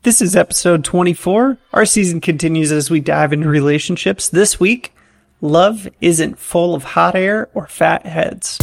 This is episode 24. Our season continues as we dive into relationships. This week, love isn't full of hot air or fat heads.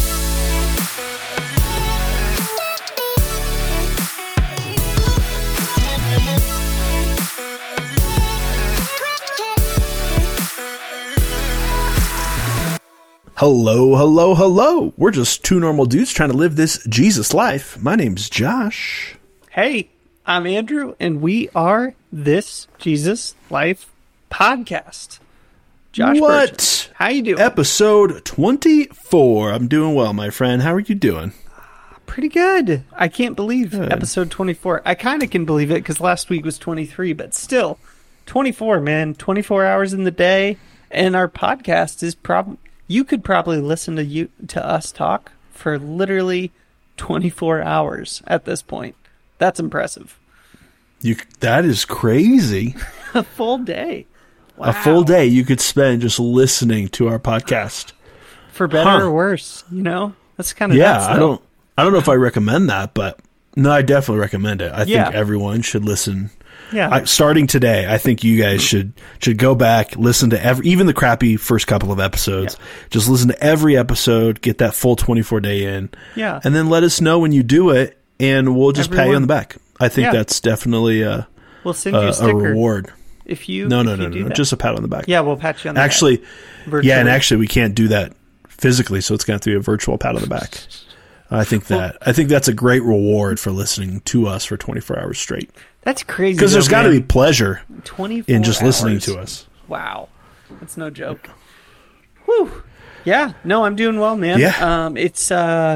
Hello, hello, hello. We're just two normal dudes trying to live this Jesus life. My name's Josh. Hey, I'm Andrew, and we are This Jesus Life podcast. Josh What? Burgess, how you doing? Episode 24. I'm doing well, my friend. How are you doing? Pretty good. I can't believe episode 24. I kind of can believe it because last week was 23, but still, 24, man. 24 hours in the day, and our podcast is probably... You could probably listen to us talk for literally 24 hours at this point. That's impressive. That is crazy. A full day. Wow. A full day you could spend just listening to our podcast. For better or worse, you know? That's kind of nuts, I don't know if I recommend that, but no, I definitely recommend it. I think everyone should listen. Yeah. Starting today, I think you guys should go back, listen to even the crappy first couple of episodes. Yeah. Just listen to every episode, get that full 24-day in. Yeah. And then let us know when you do it, and we'll just pat you on the back. I think that's definitely we'll send you a reward. If you No, just a pat on the back. Yeah, we'll pat you on the back. Virtually. Yeah, and actually we can't do that physically, so it's going to have to be a virtual pat on the back. I think that's a great reward for listening to us for 24 hours straight. That's crazy. Because there's got to be pleasure 24 in just hours. listening to us. Wow. That's no joke. Whew. Yeah. No, I'm doing well, man. Yeah. It's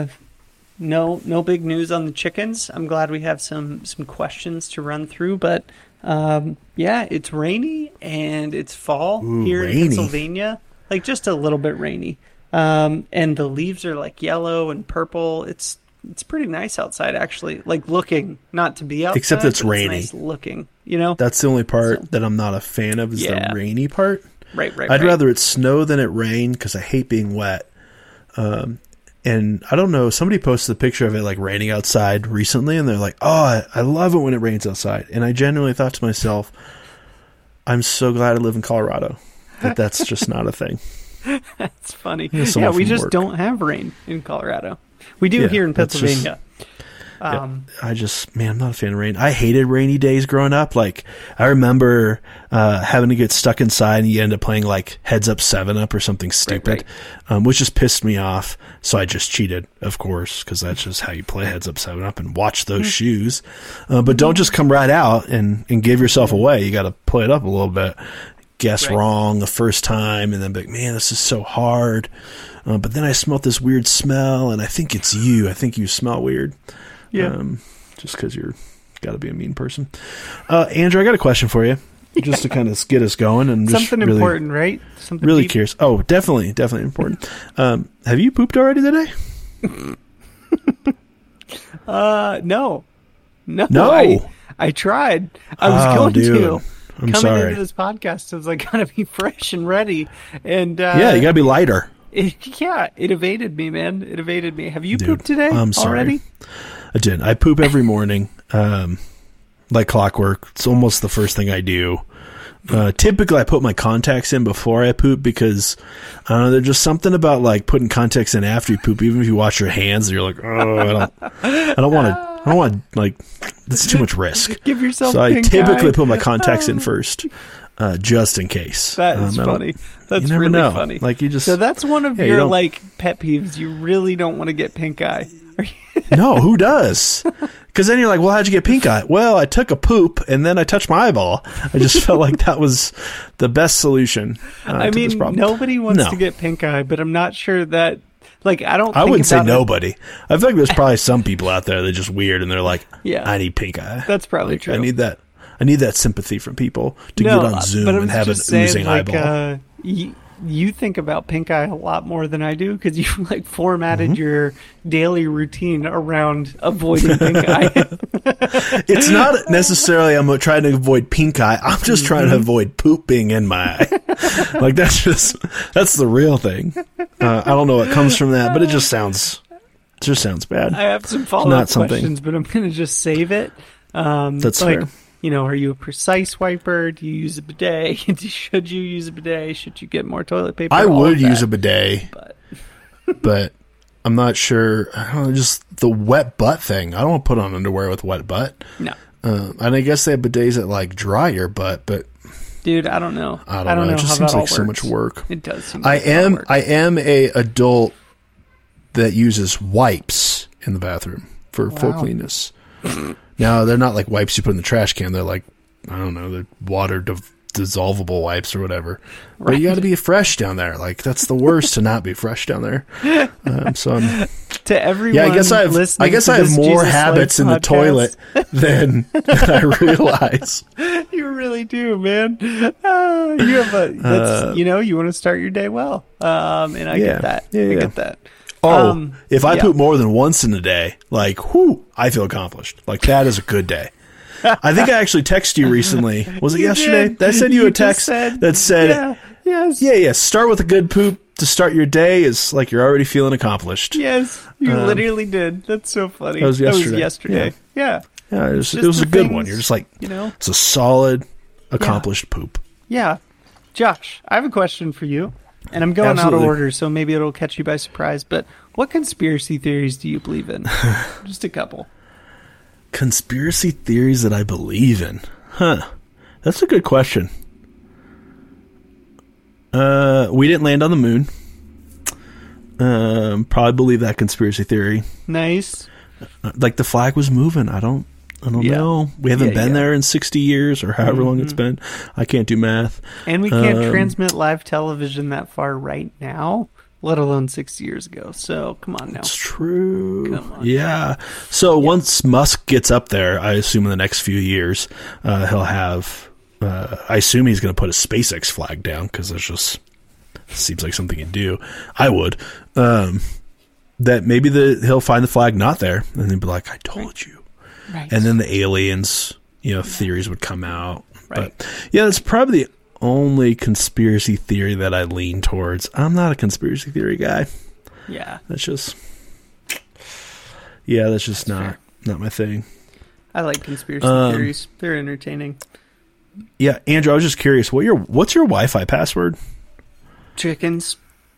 no big news on the chickens. I'm glad we have some questions to run through, but it's rainy and it's fall here in Pennsylvania. Like just a little bit rainy. And the leaves are like yellow and purple. It's pretty nice outside, actually. Like looking, not to be outside, except it's rainy. It's nice looking, you know. That's the only part that I'm not a fan of is the rainy part. Right. I'd rather it snow than it rain because I hate being wet. And I don't know. Somebody posted a picture of it like raining outside recently, and they're like, "Oh, I love it when it rains outside." And I genuinely thought to myself, "I'm so glad I live in Colorado. That's just not a thing." That's funny. Yeah, we just don't have rain in Colorado. We do here in Pennsylvania. I'm not a fan of rain. I hated rainy days growing up. Like, I remember having to get stuck inside and you end up playing like Heads Up 7-Up or something stupid, which just pissed me off. So I just cheated, of course, because that's just how you play Heads Up 7-Up and watch those shoes. But don't just come right out and give yourself away. You got to play it up a little bit. Guess wrong the first time and then be like, man, this is so hard. But then I smelled this weird smell and I think it's you. I think you smell weird. Yeah. Just because you're got to be a mean person. Andrew, I got a question for you just to kind of get us going. And just something really, important, right? Something really deep. Curious. Oh, definitely important. Have you pooped already today? No. I tried. I was going to. I'm Coming sorry. into this podcast, I was like, gotta be fresh and ready. And you gotta be lighter. It evaded me, man. It evaded me. Have you pooped today? I'm sorry. Already? I did. I poop every morning, like clockwork. It's almost the first thing I do. Typically, I put my contacts in before I poop because I don't know. There's just something about like putting contacts in after you poop. Even if you wash your hands, you're like, oh, I don't want to. Like, it's too much risk. Give yourself. So I typically put my contacts in first, just in case. That is funny. That's you never really know. funny. Like you just. So that's one of your like pet peeves. You really don't want to get pink eye. No, who does? Because then you're like, well, how'd you get pink eye? Well, I took a poop and then I touched my eyeball. I just felt like that was the best solution. I mean, nobody wants to get pink eye, but I'm not sure that. Like, I wouldn't say nobody. I feel like there's probably some people out there that are just weird and they're like, I need pink eye. That's probably true. I need that sympathy from people to get on Zoom and have an oozing eyeball. You think about pink eye a lot more than I do because you like formatted your daily routine around avoiding pink eye. It's not necessarily I'm trying to avoid pink eye. I'm just trying to avoid poop being in my eye. Like that's the real thing. I don't know what comes from that, but it just sounds It just sounds bad. I have some follow-up questions, but I'm going to just save it. That's fair. Are you a precise wiper? Do you use a bidet? Should you use a bidet? Should you get more toilet paper? I would use a bidet, but I'm not sure. I don't know, just the wet butt thing. I don't want to put on underwear with wet butt. No. And I guess they have bidets that like dry your butt, but dude, I don't know. I don't know. It just seems like so much work. It does seem I am a adult that uses wipes in the bathroom for full cleanness. Now, they're not like wipes you put in the trash can. They're like, I don't know, they're water dissolvable wipes or whatever. Right. But you got to be fresh down there. Like, that's the worst to not be fresh down there. To everyone, yeah, I guess I have more habits in the toilet than I realize. You really do, man. You have you want to start your day well, and I get that. I get that. Oh, if I poop more than once in a day, like, whoo, I feel accomplished. Like, that is a good day. I think I actually texted you recently. Was it yesterday? Did. I sent you a text that said, start with a good poop to start your day is like you're already feeling accomplished. Yes, you literally did. That's so funny. That was yesterday. Yeah. It was a good one. You're just like, it's a solid, accomplished poop. Yeah. Josh, I have a question for you. And I'm going out of order, so maybe it'll catch you by surprise. But what conspiracy theories do you believe in? Just a couple. Conspiracy theories that I believe in? Huh. That's a good question. We didn't land on the moon. Probably believe that conspiracy theory. Nice. Like the flag was moving. I don't know. We haven't been there in 60 years or however long it's been. I can't do math. And we can't transmit live television that far right now, let alone 60 years ago. So come on now. It's true. Come on. Yeah. So once Musk gets up there, I assume in the next few years, he'll have, I assume he's going to put a SpaceX flag down because it just seems like something he'd do. I would. That maybe he'll find the flag not there and then be like, I told you. Right. And then the aliens, theories would come out. Right. But that's probably the only conspiracy theory that I lean towards. I'm not a conspiracy theory guy. Yeah. That's just not my thing. I like conspiracy theories. They're entertaining. Yeah, Andrew, I was just curious. What's your Wi-Fi password? Chickens.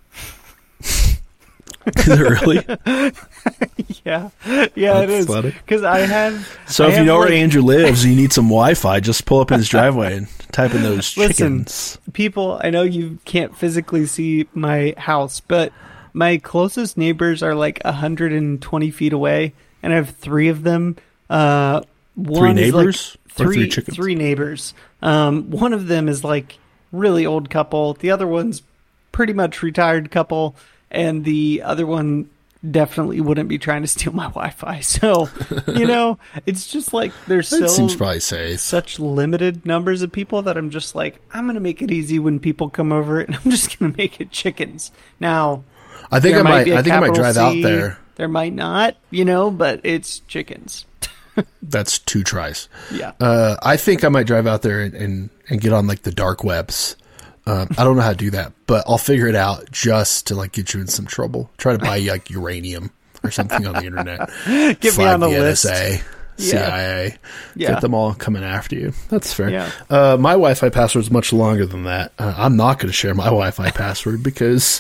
Is it really? Yeah, it is. Because I have. So if you know where Andrew lives and you need some Wi-Fi, just pull up in his driveway and type in those chickens. Listen, people, I know you can't physically see my house, but my closest neighbors are like 120 feet away, and I have 3 of them. Three neighbors? Like or 3 chickens? 3 neighbors. One of them is like really old couple. The other one's pretty much retired couple. And the other one definitely wouldn't be trying to steal my Wi-Fi. So, it's just like there's that seems probably safe. Such limited numbers of people that I'm just like, I'm going to make it easy when people come over and I'm just going to make it chickens. Now, I think I might drive out there. There might not, but it's chickens. That's 2 tries. Yeah. I think I might drive out there and get on like the dark webs. I don't know how to do that, but I'll figure it out just to like get you in some trouble. Try to buy you like uranium or something on the internet. Get me on the list. NSA, CIA. Get them all coming after you. That's fair. Yeah. My Wi-Fi password is much longer than that. I'm not going to share my Wi-Fi password because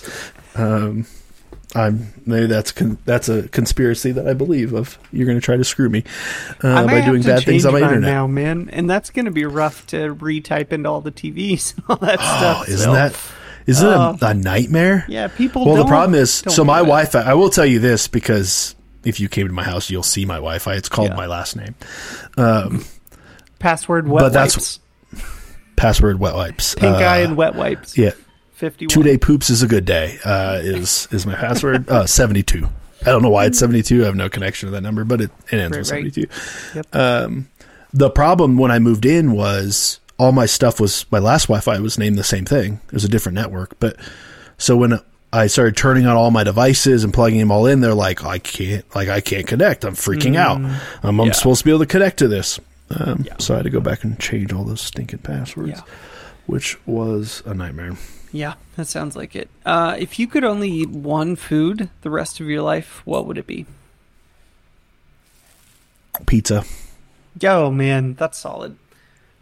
maybe that's a conspiracy that I believe of. You're going to try to screw me by doing bad things on my internet now, man. And that's going to be rough to retype into all the TVs and all that stuff. Isn't it a nightmare? Yeah, people. Well, the problem is, so my Wi-Fi. I will tell you this because if you came to my house, you'll see my Wi-Fi. It's called my last name. Password wet wipes. Password wet wipes. Pink eye and wet wipes. Yeah. 51. 2-day poops is a good day. Is my password 72? I don't know why it's 72. I have no connection to that number, but it ends with 72. Yep. The problem when I moved in was all my stuff was my last Wi-Fi was named the same thing. It was a different network, but so when I started turning on all my devices and plugging them all in, they're like, I can't connect. I'm freaking out. I'm supposed to be able to connect to this. So I had to go back and change all those stinking passwords, which was a nightmare. Yeah, that sounds like it. If you could only eat one food the rest of your life, what would it be? Pizza. Oh, man, that's solid.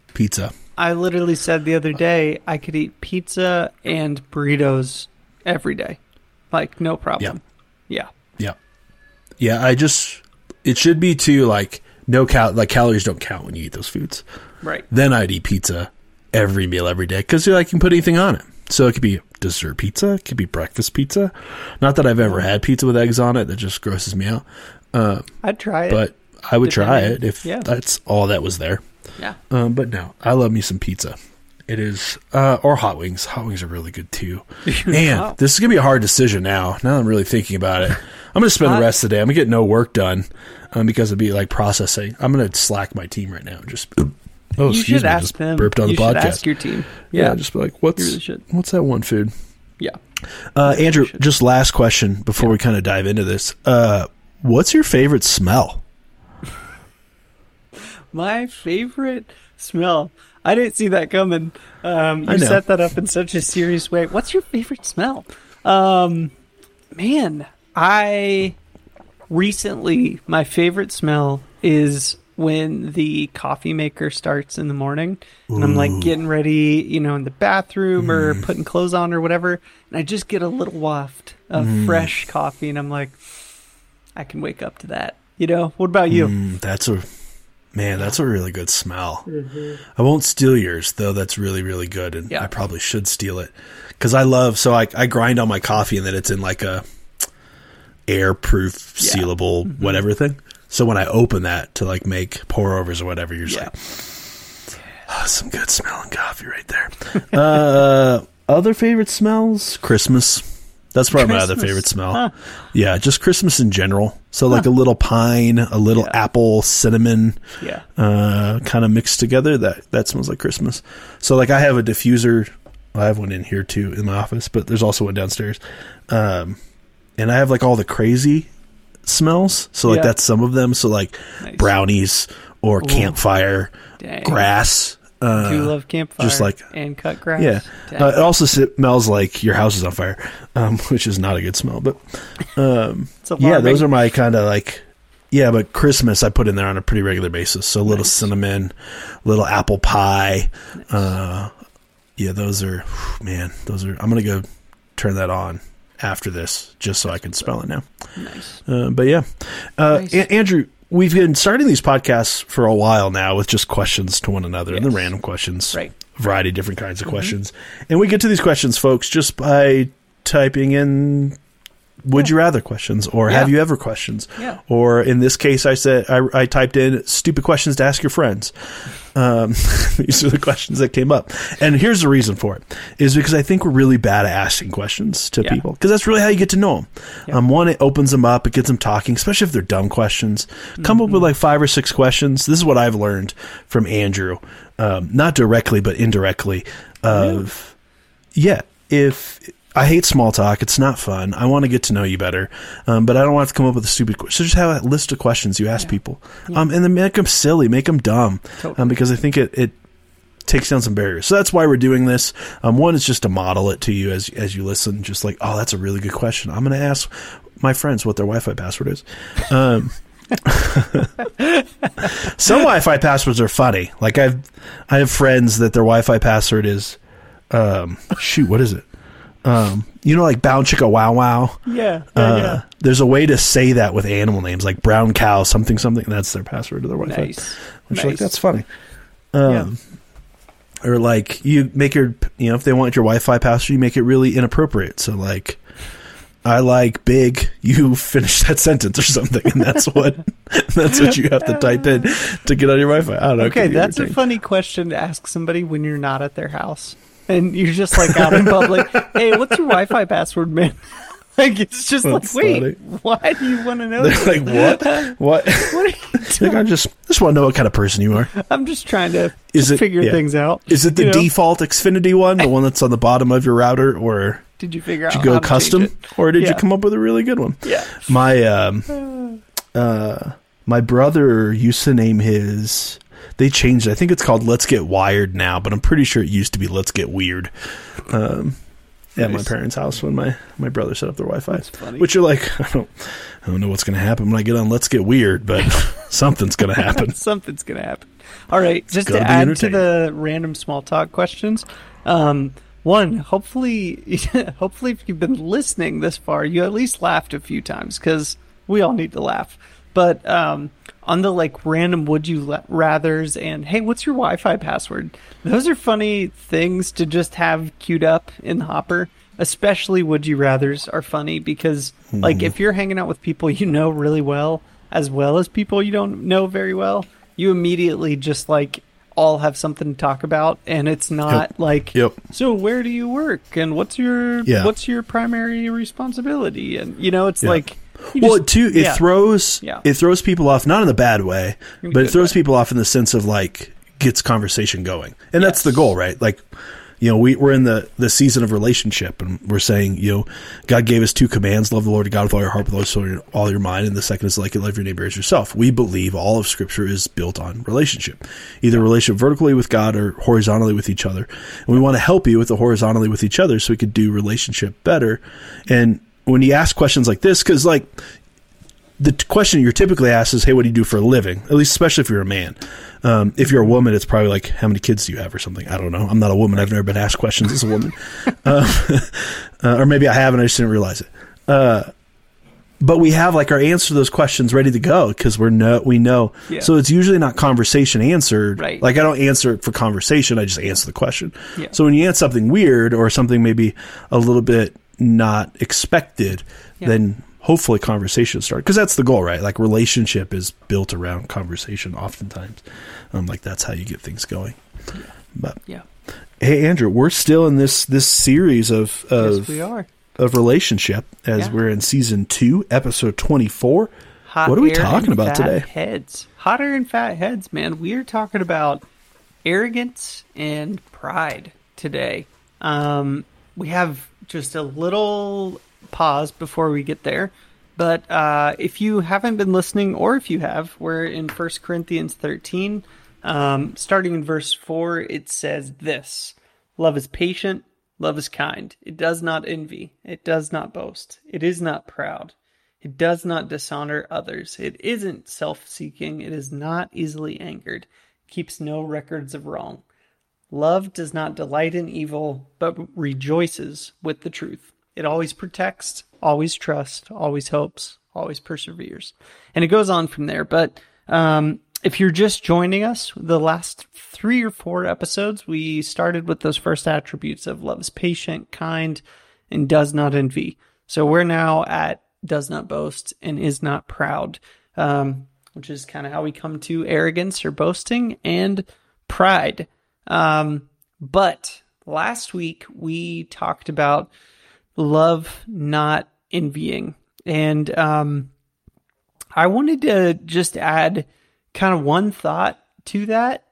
Pizza. I literally said the other day I could eat pizza and burritos every day. Like, no problem. Yeah. It should be too, like, calories don't count when you eat those foods. Right. Then I'd eat pizza every meal every day because you can put anything on it. So it could be dessert pizza, it could be breakfast pizza. Not that I've ever had pizza with eggs on it. That just grosses me out. I'd try it. But I would try it if that's all that was there. Yeah. But no, I love me some pizza. It is, or hot wings. Hot wings are really good too. Man, this is going to be a hard decision now. Now I'm really thinking about it. I'm going to spend the rest of the day. I'm going to get no work done because it'd be like processing. I'm going to slack my team right now. Just, you should ask them. Burped on the podcast. You should ask your team. Yeah, just be like, what's that one food? Yeah. Andrew, just last question before we kind of dive into this. What's your favorite smell? My favorite smell. I didn't see that coming. You set that up in such a serious way. What's your favorite smell? Man, my favorite smell is when the coffee maker starts in the morning and I'm like getting ready, in the bathroom or putting clothes on or whatever. And I just get a little waft of fresh coffee and I'm like, I can wake up to that. What about you? That's a really good smell. I won't steal yours, though. That's really, really good. And I probably should steal it. Because I grind all my coffee and then it's in like a airproof, sealable, whatever thing. So when I open that to like make pour overs or whatever, you're just like, some good smelling coffee right there. Other favorite smells? Christmas. That's probably my other favorite smell. Huh. Yeah, just Christmas in general. So like a little pine, a little apple, cinnamon, kind of mixed together. That smells like Christmas. So like I have a diffuser. I have one in here too in my office, but there's also one downstairs. And I have like all the crazy smells. So like that's some of them. So like brownies or campfire, grass. I do love campfire just like, and cut grass. Yeah. It also smells like your house is on fire, which is not a good smell. But those are my kind of like, but Christmas I put in there on a pretty regular basis. So a little cinnamon, little apple pie. Those are, I'm going to go turn that on after this just so I can smell it now. Nice. Andrew, we've been starting these podcasts for a while now with just questions to one another and the random questions, a variety of different kinds of questions. And we get to these questions, folks, just by typing in would you rather questions or have you ever questions. Yeah. Or in this case, I said I typed in stupid questions to ask your friends. These are the questions that came up. And here's the reason for it is because I think we're really bad at asking questions to people because that's really how you get to know them. Yeah. One, it opens them up. It gets them talking, especially if they're dumb questions. Come up with like 5 or 6 questions. This is what I've learned from Andrew, not directly, but indirectly if I hate small talk. It's not fun. I want to get to know you better, but I don't want to come up with a stupid question. So just have a list of questions you ask people, and then make them silly, make them dumb, because I think it takes down some barriers. So that's why we're doing this. One is just to model it to you as you listen, just like, oh, that's a really good question. I'm going to ask my friends what their Wi-Fi password is. Some Wi-Fi passwords are funny. Like I have friends that their Wi-Fi password is, what is it? Like Bound Chicka Wow Wow. Yeah. There's a way to say that with animal names, like brown cow, something. That's their password to their Wi-Fi. Nice. Like, that's funny. Or like you make your, if they want your Wi-Fi password, you make it really inappropriate. So like, I like big, you finish that sentence or something. And that's what you have to type in to get on your Wi-Fi. I don't know. Okay. That's a funny question to ask somebody when you're not at their house. And you're just like out in public. Hey, what's your Wi-Fi password, man? Like it's just that's like, wait, funny. Why do you want to know? They're like, what? What are you doing? Like, I just want to know what kind of person you are. I'm just trying to figure things out. Is it the default Xfinity one, the one that's on the bottom of your router, or did you figure out? Did you go custom, or did you come up with a really good one? Yeah. My brother used to name his. They changed it. I think it's called Let's Get Wired now, but I'm pretty sure it used to be Let's Get Weird at my parents' house when my brother set up their Wi-Fi. That's funny. Which you're like, I don't know what's going to happen when I get on Let's Get Weird, but something's going to happen. Something's going to happen. All right, just to add to the random small talk questions. One, hopefully if you've been listening this far, you at least laughed a few times, because we all need to laugh. But on the like random would you rathers and hey, what's your Wi-Fi password? Those are funny things to just have queued up in the hopper. Especially would you rathers are funny because like if you're hanging out with people you know really well as people you don't know very well, you immediately just like all have something to talk about, and it's not so where do you work and what's your primary responsibility, and you know it's like it throws people off, not in a bad way, but it throws people off in the sense of like gets conversation going, and that's the goal, right? Like, you know, we're in the season of relationship, and we're saying, you know, God gave us 2 commands: love the Lord your God with all your heart, with all your soul, all your mind, and the second is like love your neighbor as yourself. We believe all of Scripture is built on relationship, either relationship vertically with God or horizontally with each other. And we want to help you with the horizontally with each other so we could do relationship better. And when you ask questions like this, because like the question you're typically asked is, hey, what do you do for a living? At least, especially if you're a man. If you're a woman, it's probably like, how many kids do you have or something? I don't know. I'm not a woman. I've never been asked questions as a woman. Or maybe I have and I just didn't realize it. But we have like our answer to those questions ready to go because we know. Yeah. So it's usually not conversation answered. Right. Like I don't answer it for conversation. I just answer the question. Yeah. So when you answer something weird or something maybe a little bit not expected, then hopefully conversation start, because that's the goal, right? Like relationship is built around conversation oftentimes. Like that's how you get things going. But hey, Andrew, we're still in this series of yes, we are. Of relationship as we're in season 2, episode 24. What are we talking about today? Hot air and fat heads, man. We are talking about arrogance and pride today. We have just a little pause before we get there, but if you haven't been listening, or if you have, we're in 1 Corinthians 13, starting in verse 4. It says this: love is patient, love is kind, it does not envy, it does not boast, it is not proud, it does not dishonor others, it isn't self-seeking, it is not easily angered, keeps no records of wrong. Love does not delight in evil, but rejoices with the truth. It always protects, always trusts, always hopes, always perseveres. And it goes on from there. But if you're just joining us, the last 3 or 4 episodes, we started with those first attributes of love is patient, kind, and does not envy. So we're now at does not boast and is not proud, which is kind of how we come to arrogance or boasting and pride. But last week we talked about love not envying, and I wanted to just add kind of one thought to that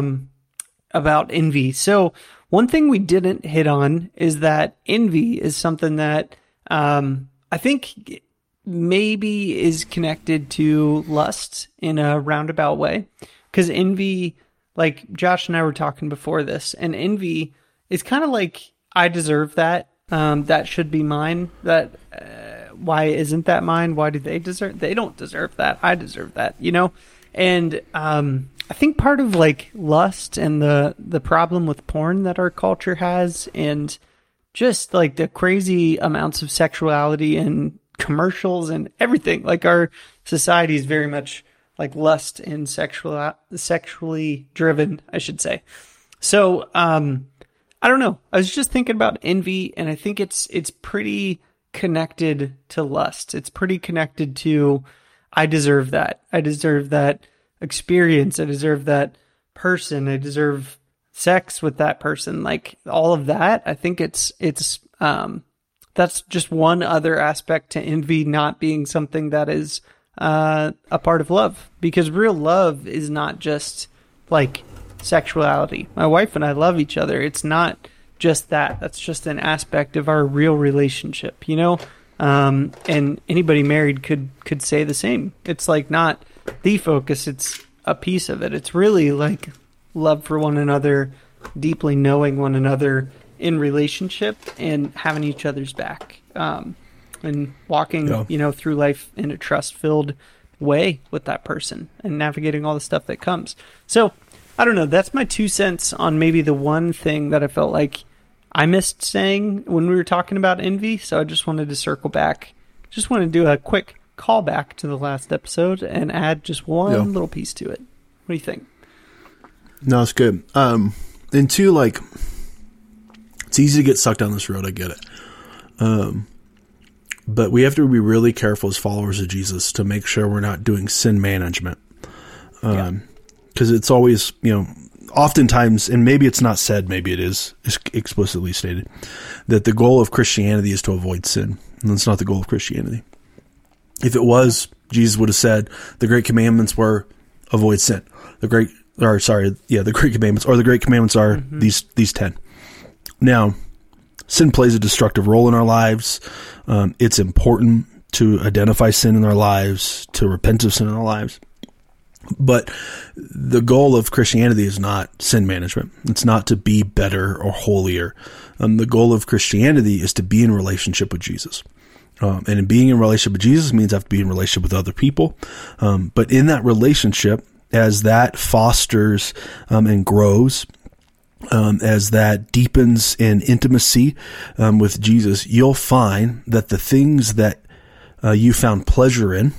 about envy. So one thing we didn't hit on is that envy is something that I think maybe is connected to lust in a roundabout way, because envy, like Josh and I were talking before this, and envy is kind of like, I deserve that. That should be mine. That why isn't that mine? Why do they deserve? They don't deserve that. I deserve that. You know, and I think part of like lust and the problem with porn that our culture has, and just like the crazy amounts of sexuality and commercials and everything. Like our society is very much like lust and sexually driven, I should say. So I don't know. I was just thinking about envy, and I think it's pretty connected to lust. It's pretty connected to, I deserve that. I deserve that experience. I deserve that person. I deserve sex with that person. Like all of that. I think it's that's just one other aspect to envy not being something that is a part of love, because real love is not just like sexuality. My wife and I love each other. It's not just that. That's just an aspect of our real relationship, you know? And anybody married could say the same. It's like not the focus, it's a piece of it. It's really like love for one another, deeply knowing one another in relationship and having each other's back. And walking, you know, through life in a trust-filled way with that person and navigating all the stuff that comes. So I don't know. That's my 2 cents on maybe the one thing that I felt like I missed saying when we were talking about envy. So I just wanted to circle back. Just want to do a quick callback to the last episode and add just one little piece to it. What do you think? No, it's good. And two, like, it's easy to get sucked down this road. I get it. But we have to be really careful as followers of Jesus to make sure we're not doing sin management. Because it's always, oftentimes, and maybe it's not said, maybe it is explicitly stated, that the goal of Christianity is to avoid sin. And that's not the goal of Christianity. If it was, Jesus would have said the great commandments were avoid sin. The great commandments, or the great commandments are these 10. Now, sin plays a destructive role in our lives. It's important to identify sin in our lives, to repent of sin in our lives. But the goal of Christianity is not sin management. It's not to be better or holier. The goal of Christianity is to be in relationship with Jesus. And in being in relationship with Jesus means I have to be in relationship with other people. But in that relationship, as that fosters and grows, as that deepens in intimacy with Jesus, you'll find that the things that you found pleasure in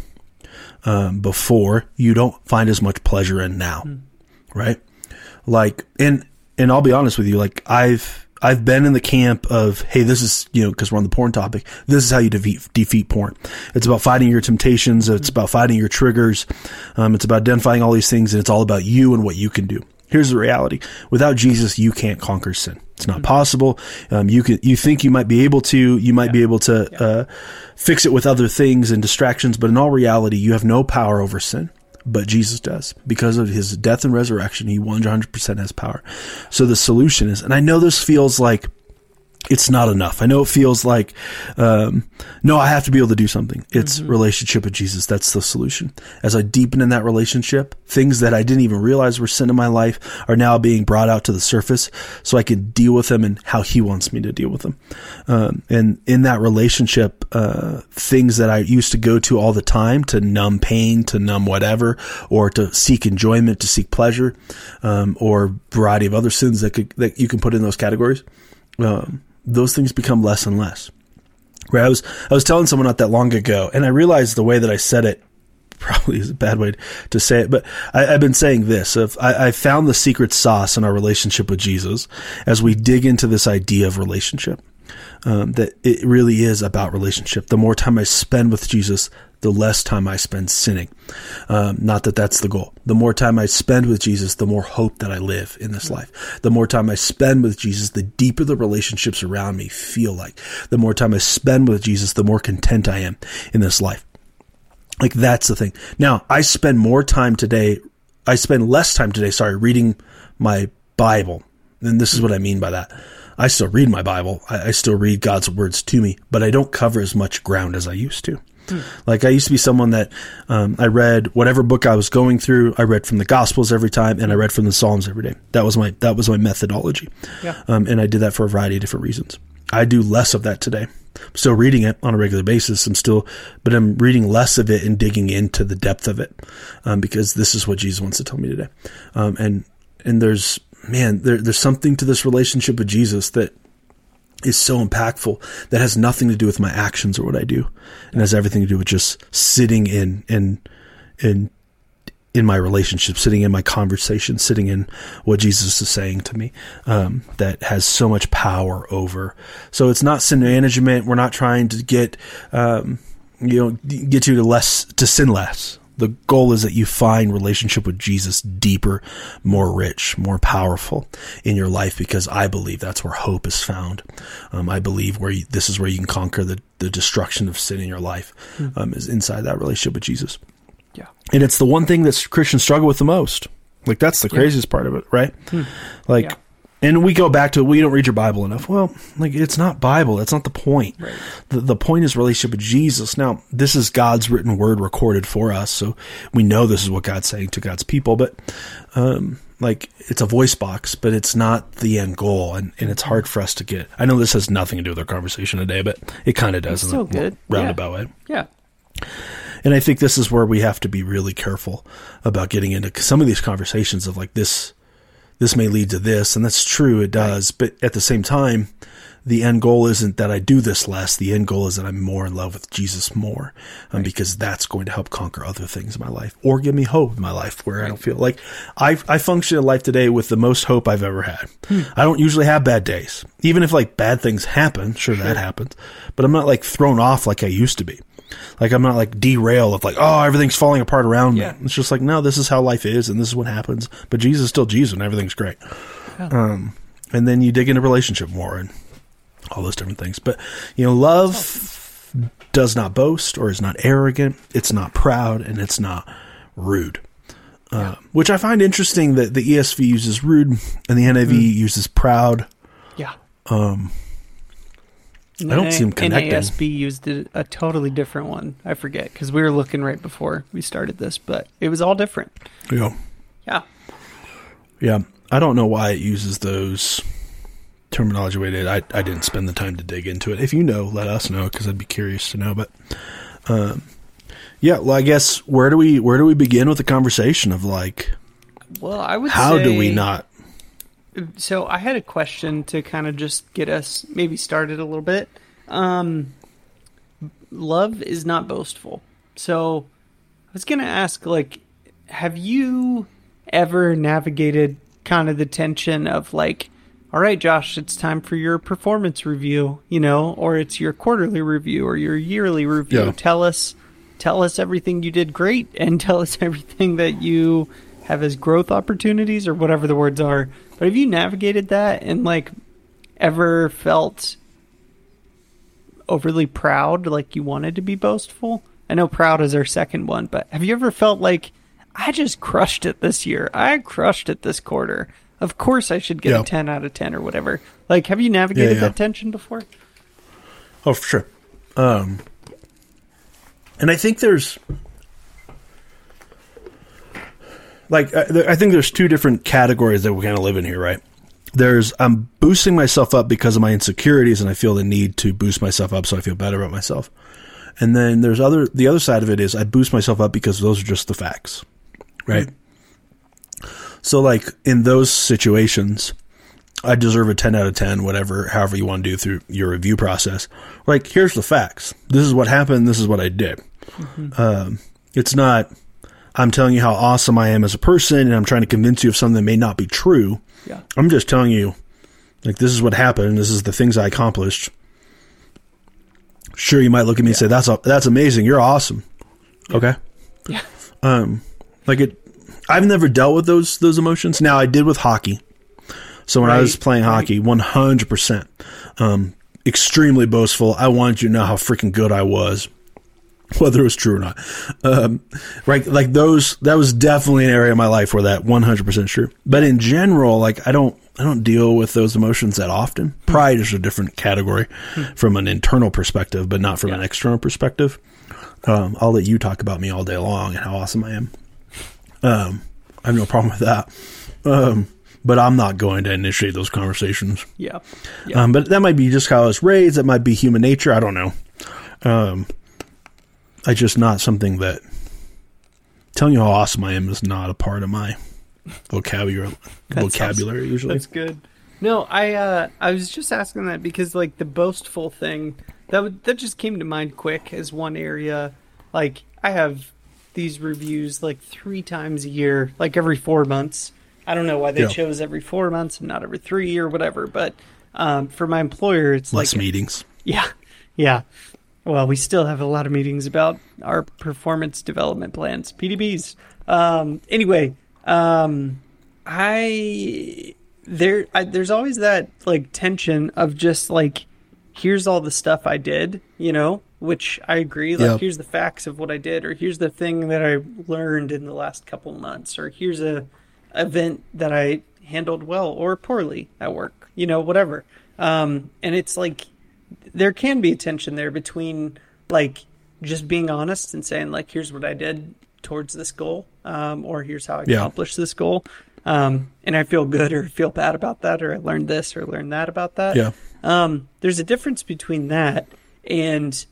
before, you don't find as much pleasure in now, right? Like, and I'll be honest with you, like I've been in the camp of, hey, this is, because we're on the porn topic, this is how you defeat porn. It's about fighting your temptations. It's about fighting your triggers. It's about identifying all these things, and it's all about you and what you can do. Here's the reality. Without Jesus, you can't conquer sin. It's not possible. You think you might be able to, be able to fix it with other things and distractions, but in all reality, you have no power over sin. But Jesus does. Because of his death and resurrection, he 100% has power. So the solution is, and I know this feels like it's not enough. I know it feels like, no, I have to be able to do something. It's relationship with Jesus. That's the solution. As I deepen in that relationship, things that I didn't even realize were sin in my life are now being brought out to the surface so I can deal with them and how he wants me to deal with them. And in that relationship, things that I used to go to all the time to numb pain, to numb whatever, or to seek enjoyment, to seek pleasure, or a variety of other sins that you can put in those categories. Those things become less and less. Right? I was telling someone not that long ago, and I realized the way that I said it probably is a bad way to say it, but I've been saying this. I found the secret sauce in our relationship with Jesus as we dig into this idea of relationship, that it really is about relationship. The more time I spend with Jesus, the less time I spend sinning. Not that that's the goal. The more time I spend with Jesus, the more hope that I live in this life. The more time I spend with Jesus, the deeper the relationships around me feel like. The more time I spend with Jesus, the more content I am in this life. Like, that's the thing. Now, I spend less time today, reading my Bible. And this is what I mean by that. I still read my Bible. I still read God's words to me, but I don't cover as much ground as I used to. Like, I used to be someone that I read whatever book I was going through. I read from the Gospels every time, and I read from the Psalms every day. That was my methodology. Yeah. And I did that for a variety of different reasons. I do less of that today. I'm still reading it on a regular basis. But I'm reading less of it and digging into the depth of it, because this is what Jesus wants to tell me today. And there's something to this relationship with Jesus that is so impactful, that has nothing to do with my actions or what I do, and has everything to do with just sitting in my relationship, sitting in my conversation, sitting in what Jesus is saying to me, that has so much power over. So it's not sin management. We're not trying to get you to sin less. The goal is that you find relationship with Jesus deeper, more rich, more powerful in your life, because I believe that's where hope is found. I believe this is where you can conquer the destruction of sin in your life, is inside that relationship with Jesus. Yeah. And it's the one thing that Christians struggle with the most. Like, that's the craziest part of it, right? Like, and we go back to, well, you don't read your Bible enough. Well, like, it's not Bible. That's not the point. Right. The point is relationship with Jesus. Now, this is God's written word recorded for us, so we know this is what God's saying to God's people. But, like, it's a voice box, but it's not the end goal, and it's hard for us to get. I know this has nothing to do with our conversation today, but it kind of does in a roundabout way. Yeah. And I think this is where we have to be really careful about getting into some of these conversations of like this may lead to this. And that's true. It does. Right. But at the same time, the end goal isn't that I do this less. The end goal is that I'm more in love with Jesus more, because that's going to help conquer other things in my life or give me hope in my life where I don't feel like I function in life today with the most hope I've ever had. I don't usually have bad days, even if like bad things happen. Sure. That happens, but I'm not like thrown off like I used to be. Like I'm not like derailed of like, oh, everything's falling apart around me. It's just like, no, this is how life is and this is what happens. But Jesus is still Jesus and everything's great. Yeah. And then you dig into relationship more and all those different things. But, love does not boast or is not arrogant. It's not proud and it's not rude. Which I find interesting that the ESV uses rude and the NIV uses proud. Yeah. I don't see them connecting. NASB used a totally different one. I forget because we were looking right before we started this, but it was all different. Yeah. Yeah. Yeah. I don't know why it uses those terminology way it did. I didn't spend the time to dig into it. If you know, let us know because I'd be curious to know. But well, I guess where do we begin with the conversation of like? Well, I would. How say, do we not? So I had a question to kind of just get us maybe started a little bit. Love is not boastful. So I was going to ask, like, have you ever navigated kind of the tension of like, all right, Josh, it's time for your performance review, or it's your quarterly review or your yearly review. Yeah. Tell us everything you did great and tell us everything that you have as growth opportunities or whatever the words are. But have you navigated that and like ever felt overly proud, like you wanted to be boastful? I know proud is our second one, but have you ever felt like I just crushed it this year? I crushed it this quarter. Of course I should get a 10 out of 10 or whatever. Like, have you navigated that tension before? Oh, for sure. And I think there's like, I think there's two different categories that we kind of live in here, right? There's, I'm boosting myself up because of my insecurities and I feel the need to boost myself up so I feel better about myself. And then there's the other side of it is I boost myself up because those are just the facts, right? So like in those situations, I deserve a 10 out of 10, however you want to do through your review process. Like, here's the facts. This is what happened. This is what I did. It's not, I'm telling you how awesome I am as a person and I'm trying to convince you of something that may not be true. Yeah. I'm just telling you, like, this is what happened. This is the things I accomplished. Sure, you might look at me and say, that's amazing. You're awesome. Yeah. Okay. Yeah. I've never dealt with those emotions. Now I did with hockey. So when I was playing hockey, 100%, extremely boastful. I wanted you to know how freaking good I was, whether it was true or not. Like that was definitely an area of my life where that 100% true. But in general, like I don't deal with those emotions that often. Pride is a different category from an internal perspective, but not from an external perspective. I'll let you talk about me all day long and how awesome I am. I have no problem with that. But I'm not going to initiate those conversations. Yeah. But that might be just how I was raised. That might be human nature. I don't know. I just not something that telling you how awesome I am is not a part of my vocabulary usually. That's good. No, I was just asking that because like the boastful thing that just came to mind quick as one area. Like I have these reviews like 3 times a year, like every 4 months. I don't know why they chose every 4 months and not every 3 or whatever, but for my employer, it's less meetings. Yeah. Well, we still have a lot of meetings about our performance development plans, PDBs. Anyway, there's always that like tension of just like, here's all the stuff I did, which I agree. Like, here's the facts of what I did, or here's the thing that I learned in the last couple of months, or here's a event that I handled well or poorly at work, whatever. And it's like, there can be a tension there between like just being honest and saying like, here's what I did towards this goal, or here's how I accomplished this goal. And I feel good or feel bad about that, or I learned this or learned that about that. Yeah. There's a difference between that and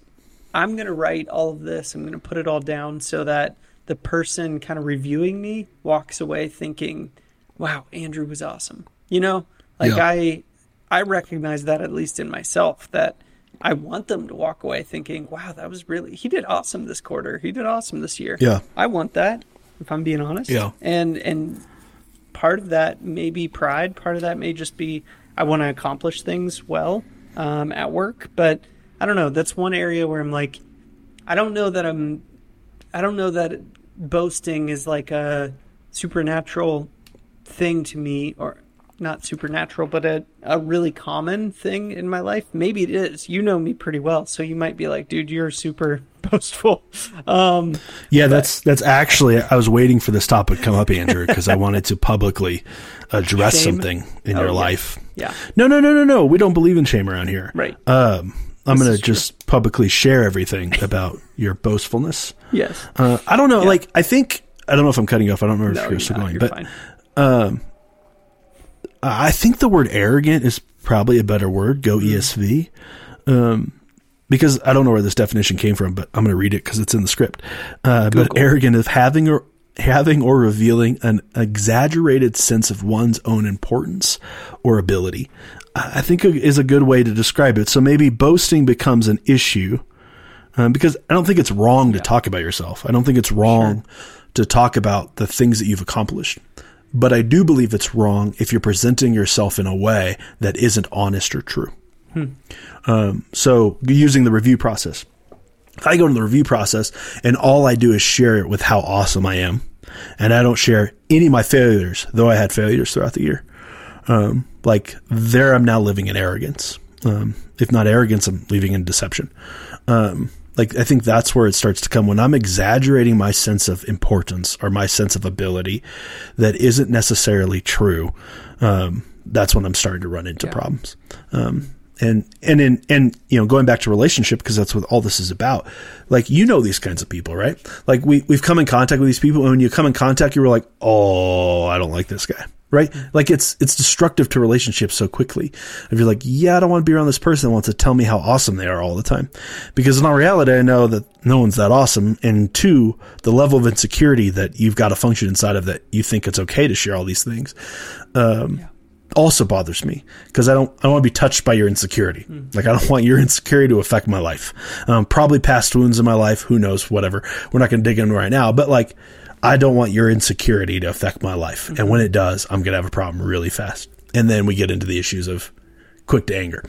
I'm going to write all of this. I'm going to put it all down so that the person kind of reviewing me walks away thinking, wow, Andrew was awesome. You know, like I recognize that, at least in myself, that I want them to walk away thinking, wow, he did awesome this quarter. He did awesome this year. Yeah. I want that, if I'm being honest. Yeah. And part of that may be pride. Part of that may just be, I want to accomplish things well at work. But I don't know. That's one area where I'm like, I don't know that boasting is like a supernatural thing to me, or not supernatural, but a really common thing in my life. Maybe it is. You know me pretty well, so you might be like, dude, you're super boastful. That's actually, I was waiting for this topic to come up, Andrew, because I wanted to publicly address something in your life. Yeah. No. We don't believe in shame around here. Right. I'm going to just publicly share everything about your boastfulness. Yes. I don't know. Like, I don't know if I'm cutting you off. I don't know if you're still going, but fine. I think the word arrogant is probably a better word. Go ESV. Because I don't know where this definition came from, but I'm going to read it because it's in the script. But arrogant is having or revealing an exaggerated sense of one's own importance or ability. I think is a good way to describe it. So maybe boasting becomes an issue because I don't think it's wrong to talk about yourself. I don't think it's wrong to talk about the things that you've accomplished. But I do believe it's wrong if you're presenting yourself in a way that isn't honest or true. So using the review process, if I go into the review process and all I do is share it with how awesome I am, and I don't share any of my failures, though I had failures throughout the year, like there I'm now living in arrogance. If not arrogance, I'm living in deception. Like, I think that's where it starts to come when I'm exaggerating my sense of importance or my sense of ability that isn't necessarily true. That's when I'm starting to run into problems. And going back to relationship, because that's what all this is about. Like, these kinds of people, right? Like we've come in contact with these people, and when you come in contact, you're like, oh, I don't like this guy. Right? Like it's destructive to relationships so quickly. If you're like, yeah, I don't want to be around this person that wants to tell me how awesome they are all the time. Because in all reality, I know that no one's that awesome. And two, the level of insecurity that you've got to function inside of that you think it's okay to share all these things, also bothers me because I don't want to be touched by your insecurity. Like, I don't want your insecurity to affect my life. Probably past wounds in my life. Who knows? Whatever. We're not going to dig into right now, but like, I don't want your insecurity to affect my life. And when it does, I'm going to have a problem really fast. And then we get into the issues of quick to anger.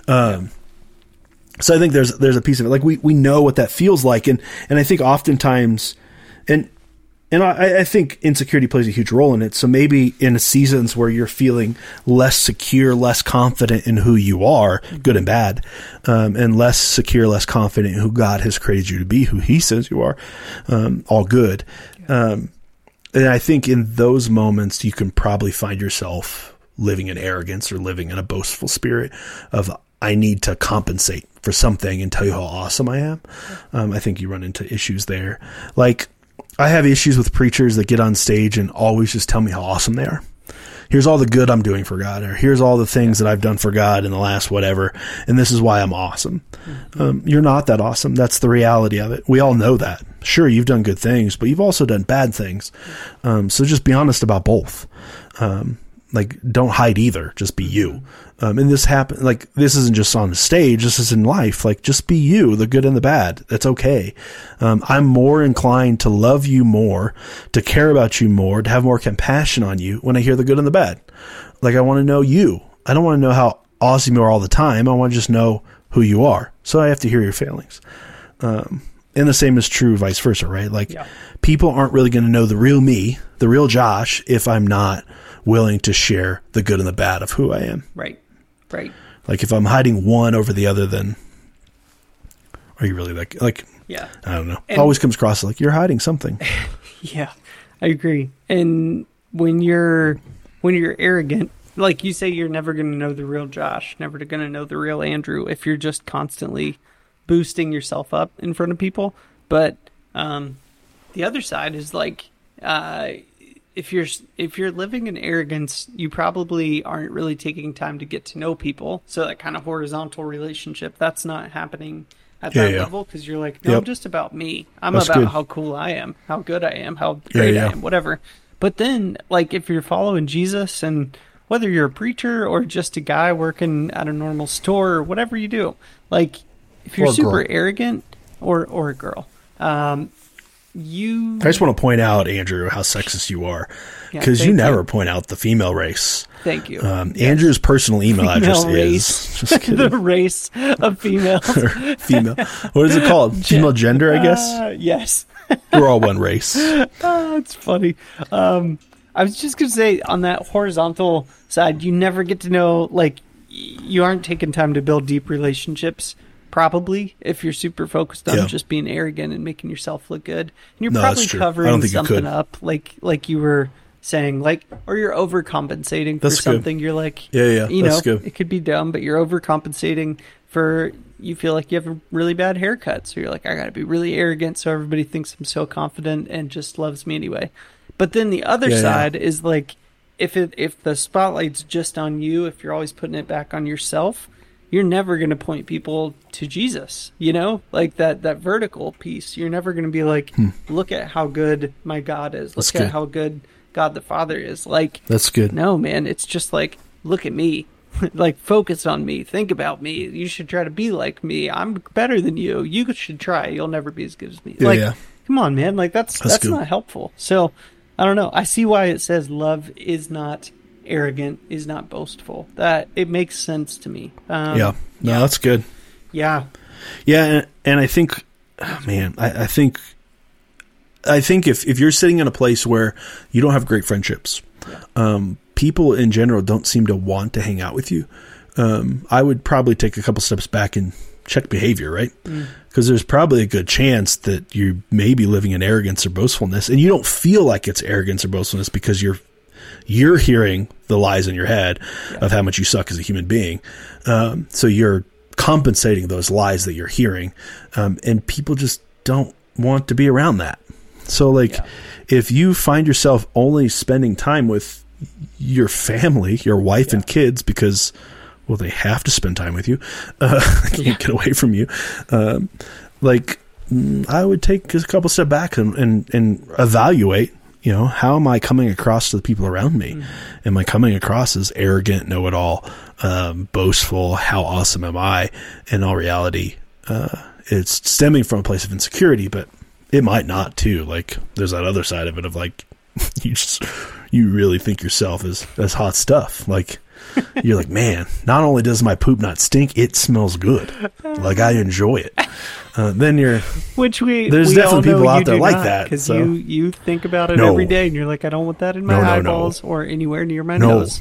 So I think there's a piece of it. Like we know what that feels like. And I think oftentimes, and I think insecurity plays a huge role in it. So maybe in seasons where you're feeling less secure, less confident in who you are, good and bad, and less secure, less confident in who God has created you to be, who he says you are, all good. And I think in those moments, you can probably find yourself living in arrogance or living in a boastful spirit of, I need to compensate for something and tell you how awesome I am. I think you run into issues there. Like, I have issues with preachers that get on stage and always just tell me how awesome they are. Here's all the good I'm doing for God, or here's all the things that I've done for God in the last whatever, and this is why I'm awesome. You're not that awesome. That's the reality of it. We all know that. Sure, you've done good things, but you've also done bad things. So just be honest about both. Like, don't hide either. Just be you. And this happen, like, this isn't just on the stage. This is in life. Like, just be you, the good and the bad. That's okay. I'm more inclined to love you more, to care about you more, to have more compassion on you when I hear the good and the bad. Like, I want to know you. I don't want to know how awesome you are all the time. I want to just know who you are. So I have to hear your failings. And the same is true vice versa, right? Like, people aren't really going to know the real me, the real Josh, if I'm not willing to share the good and the bad of who I am. Right. Like, if I'm hiding one over the other, then are you really like, yeah, I don't know. It always comes across like you're hiding something. Yeah, I agree. And when you're arrogant, like you say, you're never going to know the real Josh, never going to know the real Andrew if you're just constantly boosting yourself up in front of people. But the other side is like, if you're living in arrogance, you probably aren't really taking time to get to know people. So that kind of horizontal relationship, that's not happening at that level, because you're like, no, I'm just about me. I'm about how cool I am, how good I am, how great I am, whatever. But then, like, if you're following Jesus, and whether you're a preacher or just a guy working at a normal store or whatever you do, like, if you're super arrogant, or a girl, I just want to point out, Andrew, how sexist you are, because you never point out the female race. Thank you. Andrew's personal email address is just kidding. The race of females. Female. What is it called? Female gender, I guess. Yes. We're all one race. Oh, it's funny. I was just gonna say, on that horizontal side, you never get to know, like, you aren't taking time to build deep relationships. Probably, if you're super focused on just being arrogant and making yourself look good, and you're probably covering something up, like you were saying, like, or you're overcompensating for something. You're like, you know, it could be dumb, but you're overcompensating for, you feel like you have a really bad haircut, so you're like, I gotta be really arrogant so everybody thinks I'm so confident and just loves me anyway. But then the other side is like, if the spotlight's just on you, if you're always putting it back on yourself, you're never going to point people to Jesus, you know, like that vertical piece. You're never going to be like, look at how good my God is. Look at how good God the Father is. Like, that's good. No, man, it's just like, look at me, like, focus on me. Think about me. You should try to be like me. I'm better than you. You should try. You'll never be as good as me. Come on, man. Like, that's not helpful. So I don't know. I see why it says love is not arrogant, is not boastful. That it makes sense to me. That's good. And I think, man, I think if you're sitting in a place where you don't have great friendships, people in general don't seem to want to hang out with you, I would probably take a couple steps back and check behavior, right? Because there's probably a good chance that you may be living in arrogance or boastfulness, and you don't feel like it's arrogance or boastfulness because you're hearing the lies in your head of how much you suck as a human being. So you're compensating those lies that you're hearing. And people just don't want to be around that. So, like, if you find yourself only spending time with your family, your wife and kids, because, well, they have to spend time with you, can't get away from you. I would take a couple steps back and evaluate, you know, how am I coming across to the people around me? Am I coming across as arrogant, know-it-all, boastful? How awesome am I? In all reality, it's stemming from a place of insecurity, but it might not too. Like, there's that other side of it of like, you really think yourself as hot stuff. Like, you're like, man, not only does my poop not stink, it smells good. Like, I enjoy it. Then there's definitely people out there like that. Because so. you think about it every day, and you're like, I don't want that in my eyeballs or anywhere near my nose.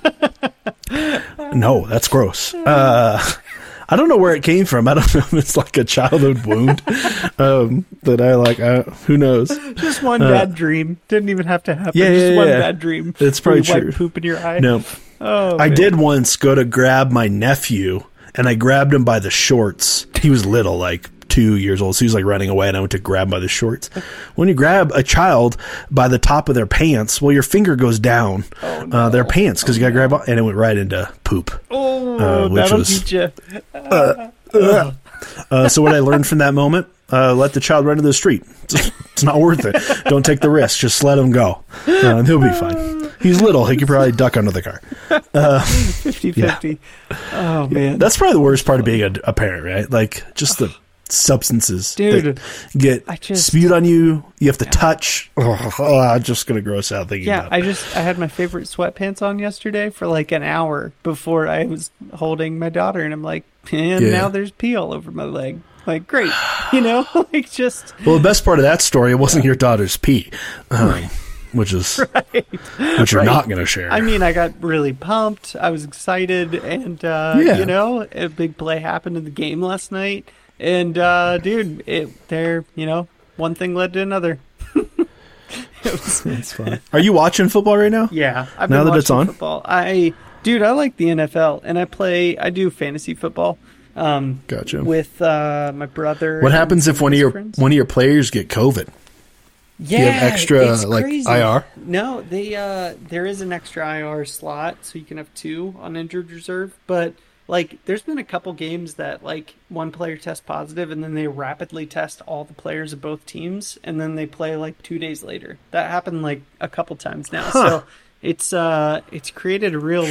No, that's gross. I don't know where it came from. I don't know if it's like a childhood wound that I like. Who knows? Just one bad dream. Didn't even have to happen. Just one bad dream. It's probably true. Wipe poop in your eye. No. I did once go to grab my nephew, and I grabbed him by the shorts. He was little, like 2 years old, so he was like running away, and I went to grab him by the shorts. When you grab a child by the top of their pants, well, your finger goes down their pants because you got to grab, and it went right into poop. That'll teach you. So what I learned from that moment, let the child run to the street. It's not worth it. Don't take the risk. Just let him go. He'll be fine. He's little. He could probably duck under the car. 50-50. Oh, man. That's probably the worst part of being a parent, right? Like, just the substances that get spewed on you. You have to touch. I'm just going to gross out thinking about it. I had my favorite sweatpants on yesterday for like an hour before I was holding my daughter, and I'm like, now there's pee all over my leg. Like, great. You know, like, just. Well, the best part of that story, it wasn't your daughter's pee. Which is which you're not going to share. I mean, I got really pumped. I was excited, and you know, a big play happened in the game last night. And dude, one thing led to another. It's fun. Are you watching football right now? Yeah, I've been watching it's on football. I like the NFL, and I do fantasy football. Gotcha. With my brother. What happens if one of your players get COVID? Yeah, do you have extra like crazy. IR? No, there is an extra IR slot, so you can have 2 on injured reserve. But like there's been a couple games that like one player tests positive and then they rapidly test all the players of both teams and then they play like 2 days later. That happened like a couple times now. So it's created a real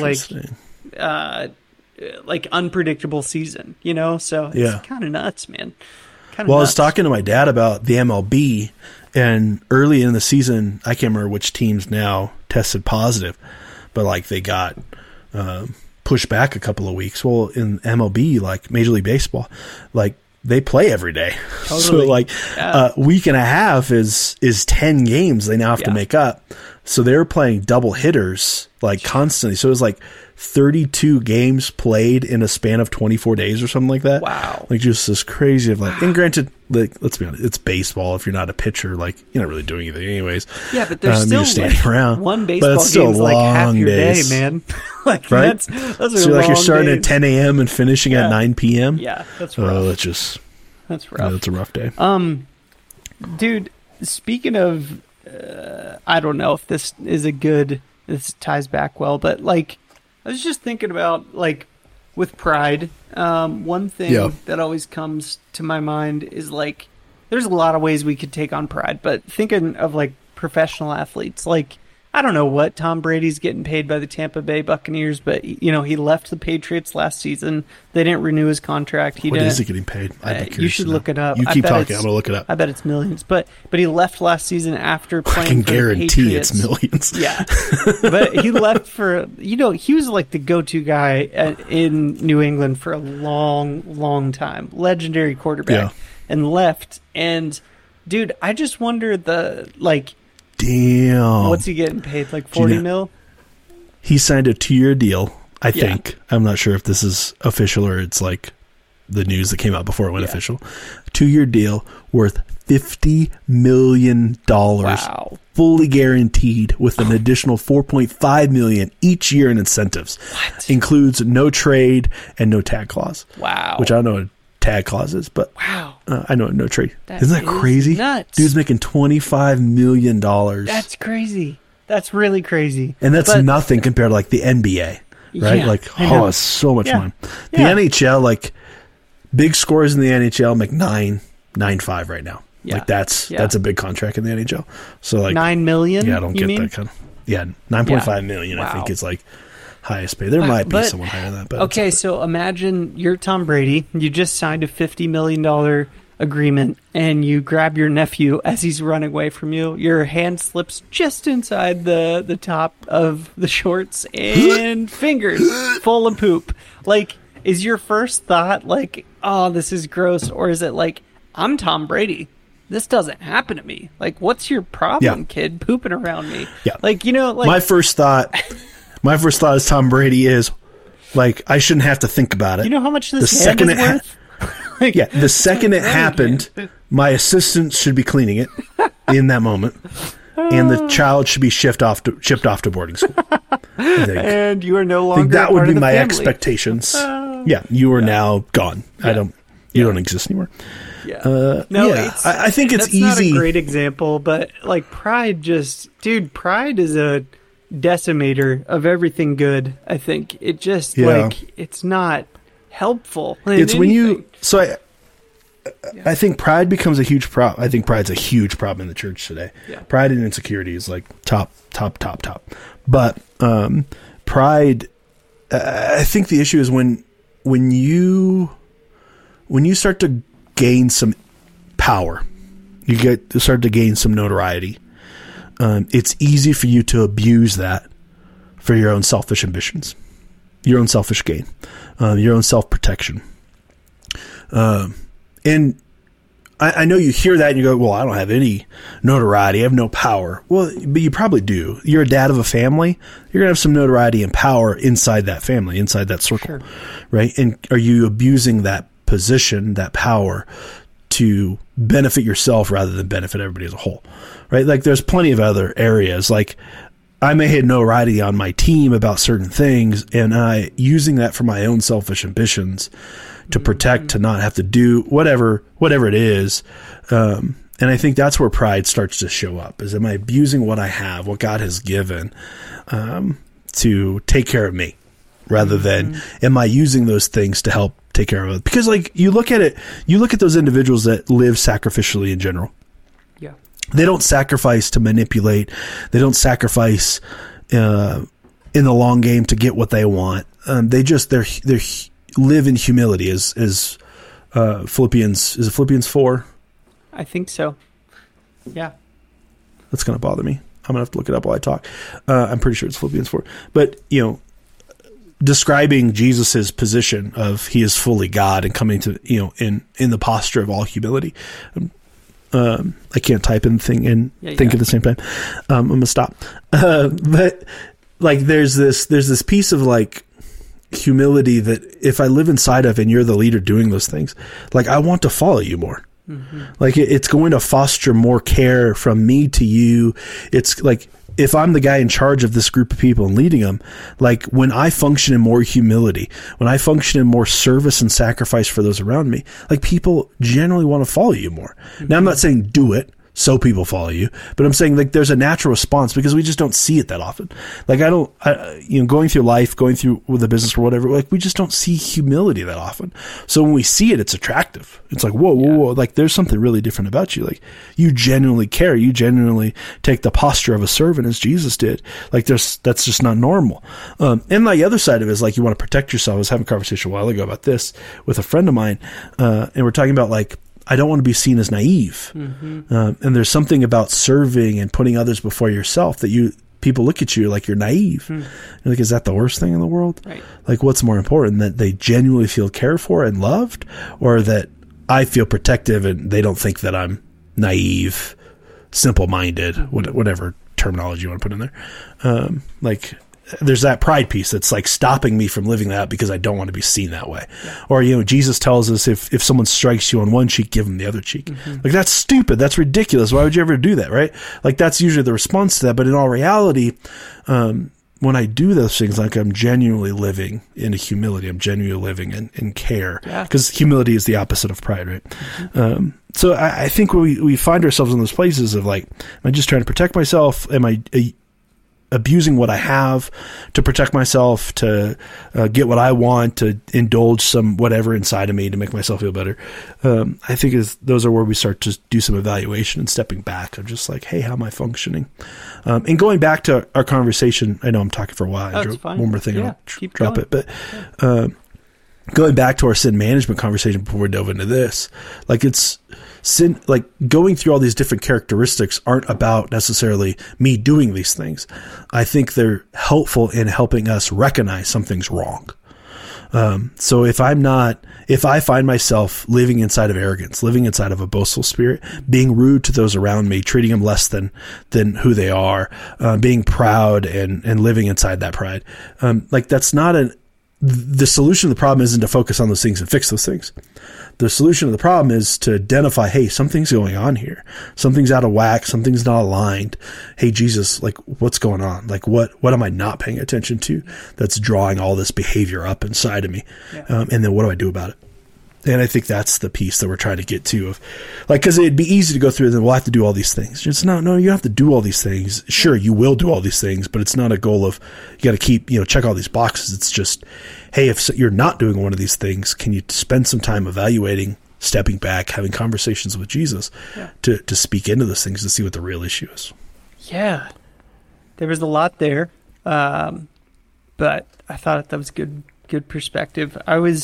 like unpredictable season, you know? So it's kind of nuts, man. I was talking to my dad about the MLB, and early in the season, I can't remember which teams now tested positive, but like they got pushed back a couple of weeks. Well, in MLB, like Major League Baseball, like they play every day. Totally. So like a week and a half is 10 games they now have to make up. So they were playing double hitters like constantly. So it was like 32 games played in a span of 24 days or something like that. Wow. Like just this crazy of like, and granted, like, let's be honest, it's baseball. If you're not a pitcher, like you're not really doing anything anyways. Yeah, but there's still standing around. One baseball game's like half your day, man. Like right? Those are so like you're starting days. at 10 a.m. and finishing at 9 p.m. Yeah, that's rough. Oh, that's rough. That's a rough day. Dude, speaking of, I don't know if this ties back well, but like, I was just thinking about, like, with Pride, one thing that always comes to my mind is, like, there's a lot of ways we could take on Pride, but thinking of, like, professional athletes, like, I don't know what Tom Brady's getting paid by the Tampa Bay Buccaneers, but, you know, he left the Patriots last season. They didn't renew his contract. What is he getting paid? You should look it up. You keep talking. I'm going to look it up. I bet it's millions. But he left last season after playing I can for guarantee the Patriots. it's millions. Yeah. But he left for, you know, he was like the go-to guy in New England for a long, long time. Legendary quarterback. Yeah. And left. And, dude, I just wonder damn. What's he getting paid? Like 40 mil? He signed a 2-year deal, I think. I'm not sure if this is official or it's like the news that came out before it went official. 2-year deal worth $50 million. Wow. Fully guaranteed with an additional $4.5 million each year in incentives. What? Includes no trade and no tag clause. Wow. Which I don't know what tag clauses, but wow. I know no trade. Isn't that crazy? Nuts. Dude's making $25 million. That's crazy. That's really crazy. And that's nothing compared to like the NBA, right? Yeah, like, it's so much money. The NHL, like big scores in the NHL make 9.5 right now. Yeah. Like that's a big contract in the NHL. So like $9 million. Yeah, I don't get that kind of. Yeah, 9.5 million. Wow. I think is like highest pay. There might be someone higher than that. But okay, so imagine you're Tom Brady. You just signed a $50 million agreement, and you grab your nephew as he's running away from you. Your hand slips just inside the top of the shorts, and fingers full of poop. Like, is your first thought like, oh, this is gross? Or is it like, I'm Tom Brady. This doesn't happen to me. Like, what's your problem, kid? Pooping around me. Yeah. Like, you know, like my first thought as Tom Brady is like, I shouldn't have to think about it. You know how much this hand is worth? Like, the second it happened, my assistant should be cleaning it in that moment, and the child should be shipped off to boarding school. And you are no longer. I think that would be my family. Expectations. You are now gone. You don't exist anymore. Yeah. I think it's easy. That's not a great example, but like Pride Pride is a decimator of everything good. I think it just like it's not helpful. It's when you I think Pride becomes a huge problem. I think Pride's a huge problem in the church today. Yeah. Pride and insecurity is like top. But Pride, I think the issue is when you start to gain some power, you start to gain some notoriety. It's easy for you to abuse that for your own selfish ambitions, your own selfish gain, your own self-protection. And I know you hear that and you go, well, I don't have any notoriety. I have no power. Well, but you probably do. You're a dad of a family. You're going to have some notoriety and power inside that family, inside that circle, right? And are you abusing that position, that power, to benefit yourself rather than benefit everybody as a whole, right? Like there's plenty of other areas. Like I may have notoriety on my team about certain things, and using that for my own selfish ambitions to protect, to not have to do whatever it is. And I think that's where pride starts to show up, is am I abusing what I have, what God has given, to take care of me, rather than am I using those things to help take care of it? Because like you look at those individuals that live sacrificially in general. Yeah. They don't sacrifice to manipulate. They don't sacrifice in the long game to get what they want. They live in humility as Philippians, is it Philippians 4? I think so. Yeah. That's going to bother me. I'm going to have to look it up while I talk. I'm pretty sure it's Philippians 4. But, describing Jesus's position of he is fully God and coming to, in the posture of all humility. I can't type anything and think at the same time. I'm going to stop. But like, there's this piece of like humility that if I live inside of and you're the leader doing those things, like I want to follow you more. Mm-hmm. Like it's going to foster more care from me to you. It's like, if I'm the guy in charge of this group of people and leading them, like when I function in more humility, when I function in more service and sacrifice for those around me, like people generally want to follow you more. Mm-hmm. Now I'm not saying do it so people follow you, but I'm saying like there's a natural response because we just don't see it that often. Like going through life, going through with the business or whatever, like we just don't see humility that often. So when we see it, it's attractive. It's like, whoa, like there's something really different about you. Like you genuinely care. You genuinely take the posture of a servant as Jesus did. Like that's just not normal. And the other side of it is like, you want to protect yourself. I was having a conversation a while ago about this with a friend of mine. And we're talking about like, I don't want to be seen as naive. Mm-hmm. And there's something about serving and putting others before yourself that people look at you like you're naive. You're like, is that the worst thing in the world? Right. Like, what's more important, that they genuinely feel cared for and loved, or that I feel protective and they don't think that I'm naive, simple-minded, whatever terminology you want to put in there. Like, there's that pride piece that's like stopping me from living that because I don't want to be seen that way. Yeah. Or, Jesus tells us if someone strikes you on one cheek, give them the other cheek. Mm-hmm. Like that's stupid. That's ridiculous. Why would you ever do that? Right. Like that's usually the response to that. But in all reality, when I do those things, like I'm genuinely living in humility, I'm genuinely living in care, because humility is the opposite of pride. Right. Mm-hmm. So I think we find ourselves in those places of like, am I just trying to protect myself? Am I abusing what I have to protect myself, to get what I want, to indulge some whatever inside of me to make myself feel better? I think those are where we start to do some evaluation and stepping back of just like, hey, how am I functioning? And going back to our conversation, I know I'm talking for a while. One more thing, I'll drop it. But going back to our sin management conversation before we dove into this, like it's sin, like going through all these different characteristics aren't about necessarily me doing these things. I think they're helpful in helping us recognize something's wrong. So if I find myself living inside of arrogance, living inside of a boastful spirit, being rude to those around me, treating them less than who they are, being proud and living inside that pride, like that's not the solution to the problem isn't to focus on those things and fix those things. The solution to the problem is to identify, hey, something's going on here. Something's out of whack. Something's not aligned. Hey, Jesus, like what's going on? Like what am I not paying attention to that's drawing all this behavior up inside of me? Yeah. And then what do I do about it? And I think that's the piece that we're trying to get to, of like, cause it'd be easy to go through and then we'll have to do all these things. It's no, you don't have to do all these things. Sure, you will do all these things, but it's not a goal of, you got to keep, check all these boxes. It's just, hey, if you're not doing one of these things, can you spend some time evaluating, stepping back, having conversations with Jesus to speak into those things to see what the real issue is? Yeah. There was a lot there. But I thought that was good perspective.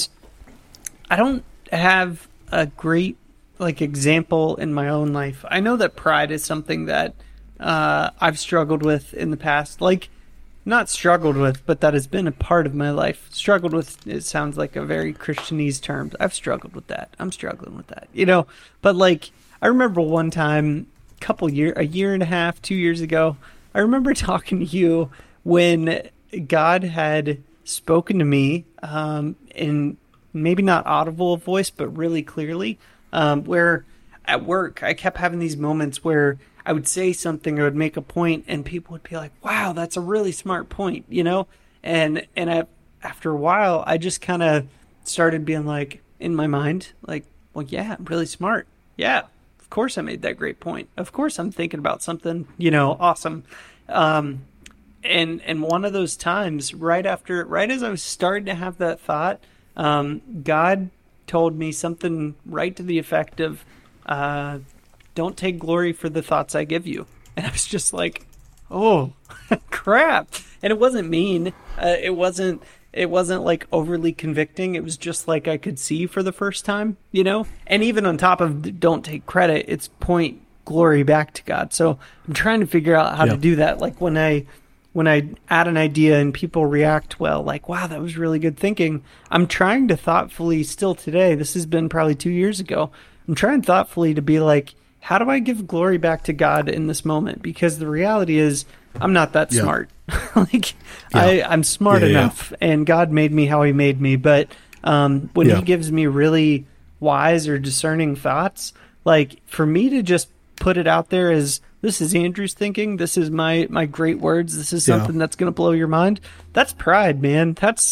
I don't have a great example in my own life. I know that pride is something that I've struggled with in the past. Not struggled with, but that has been a part of my life. Struggled with, it sounds like a very Christianese term. I've struggled with that. I'm struggling with that, But I remember one time, a year and a half, 2 years ago, I remember talking to you when God had spoken to me in maybe not audible voice, but really clearly, where at work, I kept having these moments where I would say something or would make a point and people would be like, wow, that's a really smart point, And after a while, I just kind of started being like, in my mind, like, well, yeah, I'm really smart. Yeah, of course I made that great point. Of course I'm thinking about something, awesome. And And one of those times, right as I was starting to have that thought, God told me something right to the effect of, don't take glory for the thoughts I give you. And I was just like, oh, crap. And it wasn't mean. It wasn't like overly convicting. It was just like I could see for the first time, you know? And even on top of don't take credit, it's point glory back to God. So I'm trying to figure out how to do that. Like when I add an idea and people react well, like, wow, that was really good thinking. I'm trying to thoughtfully still today, this has been probably 2 years ago, I'm trying thoughtfully to be like, how do I give glory back to God in this moment? Because the reality is I'm not that smart. Like I'm smart enough and God made me how he made me. But when he gives me really wise or discerning thoughts, like for me to just put it out there as this is Andrew's thinking, this is my great words, this is something that's going to blow your mind. That's pride, man.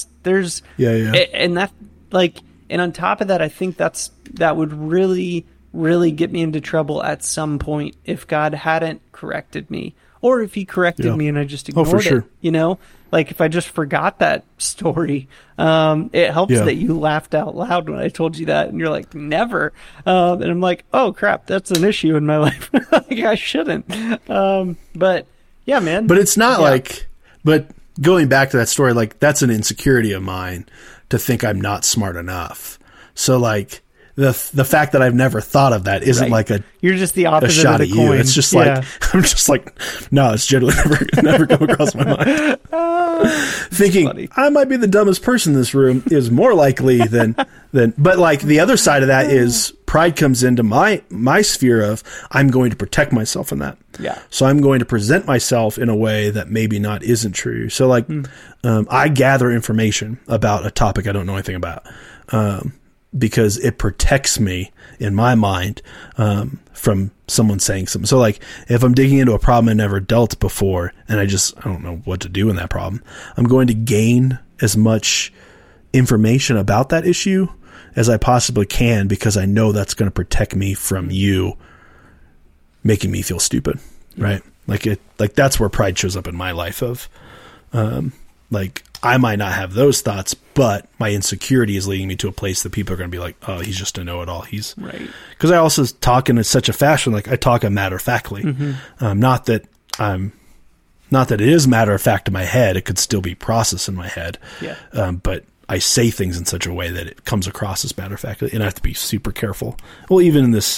And that like, and on top of that, I think that would really, really get me into trouble at some point if God hadn't corrected me, or if he corrected me and I just ignored it, you know, like if I just forgot that story. It helps that you laughed out loud when I told you that and you're like, never. And I'm like, oh crap, that's an issue in my life. Like I shouldn't. But yeah, man, but it's not like, but going back to that story, like that's an insecurity of mine to think I'm not smart enough. So like, the fact that I've never thought of that isn't like you're just the opposite shot of the at coin. you. It's just like I'm just like no, it's generally never come across my mind. Thinking funny. I might be the dumbest person in this room is more likely than but like the other side of that is pride comes into my sphere of I'm going to protect myself in that. Yeah. So I'm going to present myself in a way that maybe not isn't true. So like I gather information about a topic I don't know anything about. Because it protects me in my mind from someone saying something. So like if I'm digging into a problem I never dealt before and I don't know what to do in that problem, I'm going to gain as much information about that issue as I possibly can because I know that's going to protect me from you making me feel stupid. Right. Like that's where pride shows up in my life of like I might not have those thoughts, but my insecurity is leading me to a place that people are going to be like, oh, he's just a know-it-all. He's right. Because I also talk in such a fashion, like I talk matter-of-factly. Not that it is matter-of-fact in my head. It could still be processed in my head. Yeah. But I say things in such a way that it comes across as matter-of-factly, and I have to be super careful. Well, even in this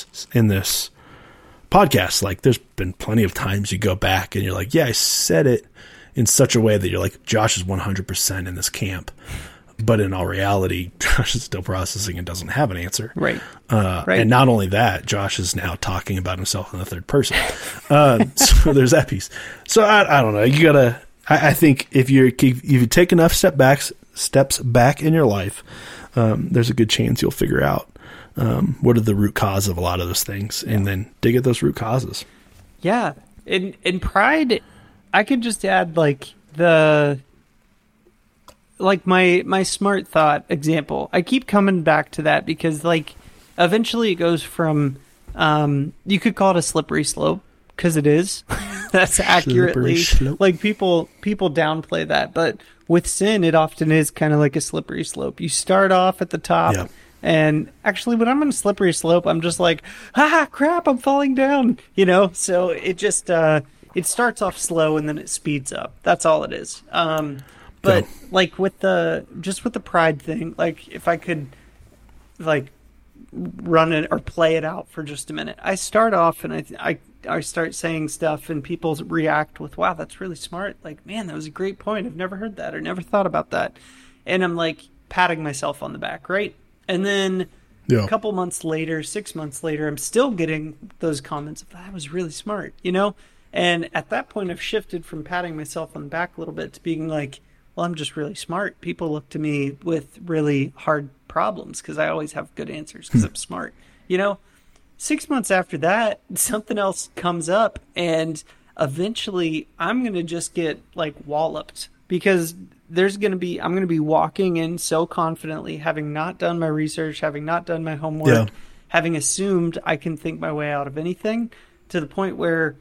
podcast, like there's been plenty of times you go back and you're like, yeah, I said it in such a way that you're like, Josh is 100% in this camp. But in all reality, Josh is still processing and doesn't have an answer. Right. And not only that, Josh is now talking about himself in the third person. So there's that piece. So I don't know. You gotta, I think if you take enough steps back in your life, there's a good chance you'll figure out what are the root cause of a lot of those things and then dig at those root causes. Yeah. In pride, I could just add like my smart thought example. I keep coming back to that because like eventually it goes from you could call it a slippery slope because it is. That's accurately like people downplay that, but with sin it often is kind of like a slippery slope. You start off at the top and actually when I'm on a slippery slope I'm just like, crap, I'm falling down, you know? So it just it starts off slow and then it speeds up. That's all it is. But like with the pride thing, like if I could like run it or play it out for just a minute, I start off and I start saying stuff and people react with, wow, that's really smart. Like, man, that was a great point. I've never heard that or never thought about that. And I'm like patting myself on the back. Right. And then a couple months later, 6 months later, I'm still getting those comments of that was really smart, you know? And at that point, I've shifted from patting myself on the back a little bit to being like, well, I'm just really smart. People look to me with really hard problems because I always have good answers because I'm smart. You know, 6 months after that, something else comes up and eventually I'm going to just get like walloped because I'm going to be walking in so confidently, having not done my research, having not done my homework, having assumed I can think my way out of anything to the point where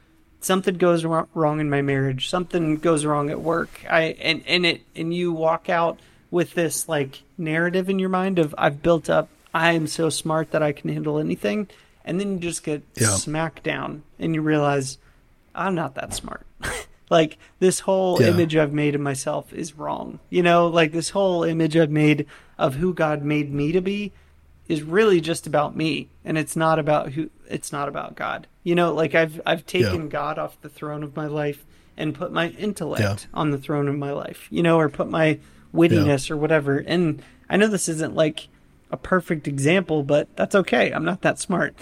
something goes wrong in my marriage, something goes wrong at work, and you walk out with this like narrative in your mind of I've built up, I am so smart that I can handle anything, and then you just get smacked down and you realize I'm not that smart. Like this whole image I've made of myself is wrong. You know, like this whole image I've made of who God made me to be is really just about me, and it's not about God. You know, like I've taken God off the throne of my life and put my intellect on the throne of my life, you know, or put my wittiness or whatever. And I know this isn't like a perfect example, but that's okay. I'm not that smart.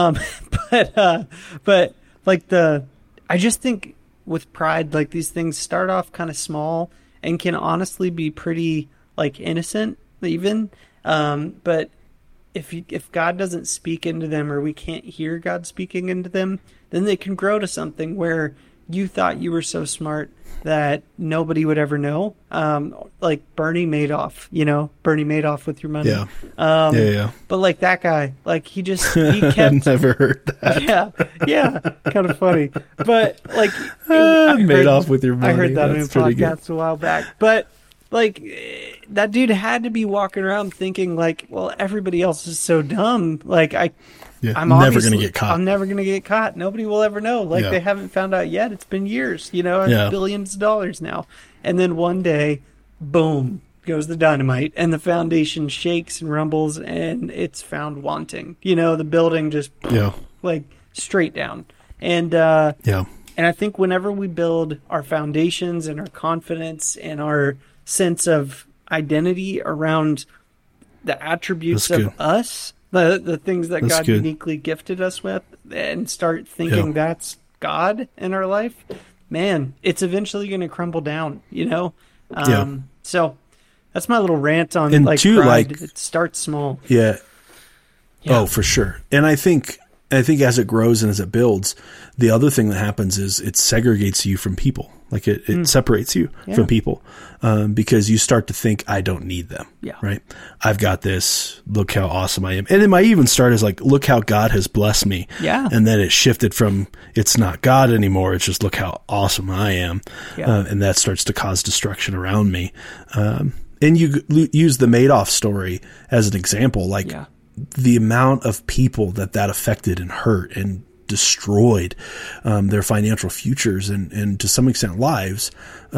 But like I just think with pride, like these things start off kind of small and can honestly be pretty like innocent even. But if God doesn't speak into them, or we can't hear God speaking into them, then they can grow to something where you thought you were so smart that nobody would ever know. Like Bernie Madoff, you know, Bernie Madoff with your money. Yeah. But like that guy, like he kept. Never heard that. Yeah, kind of funny. But like Madoff with your money. I heard that in a podcast a while back. But like that dude had to be walking around thinking like, well, everybody else is so dumb. Like I'm never going to get caught. I'm never going to get caught. Nobody will ever know. Like they haven't found out yet. It's been years, you know, billions of dollars now. And then one day, boom, goes the dynamite and the foundation shakes and rumbles and it's found wanting. You know, the building just like straight down. And I think whenever we build our foundations and our confidence and our sense of identity around the attributes of us, the things that God uniquely gifted us with, and start thinking that's God in our life, man, it's eventually going to crumble down, you know? So that's my little rant on like pride. It starts small. Yeah. Oh, for sure. And I think as it grows and as it builds, the other thing that happens is it segregates you from people. Like it separates you from people because you start to think, I don't need them. Yeah. Right. I've got this. Look how awesome I am. And it might even start as like, look how God has blessed me. Yeah. And then it shifted from, it's not God anymore. It's just, look how awesome I am. Yeah. And that starts to cause destruction around me. And you use the Madoff story as an example, like the amount of people that affected and hurt and destroyed their financial futures and to some extent lives.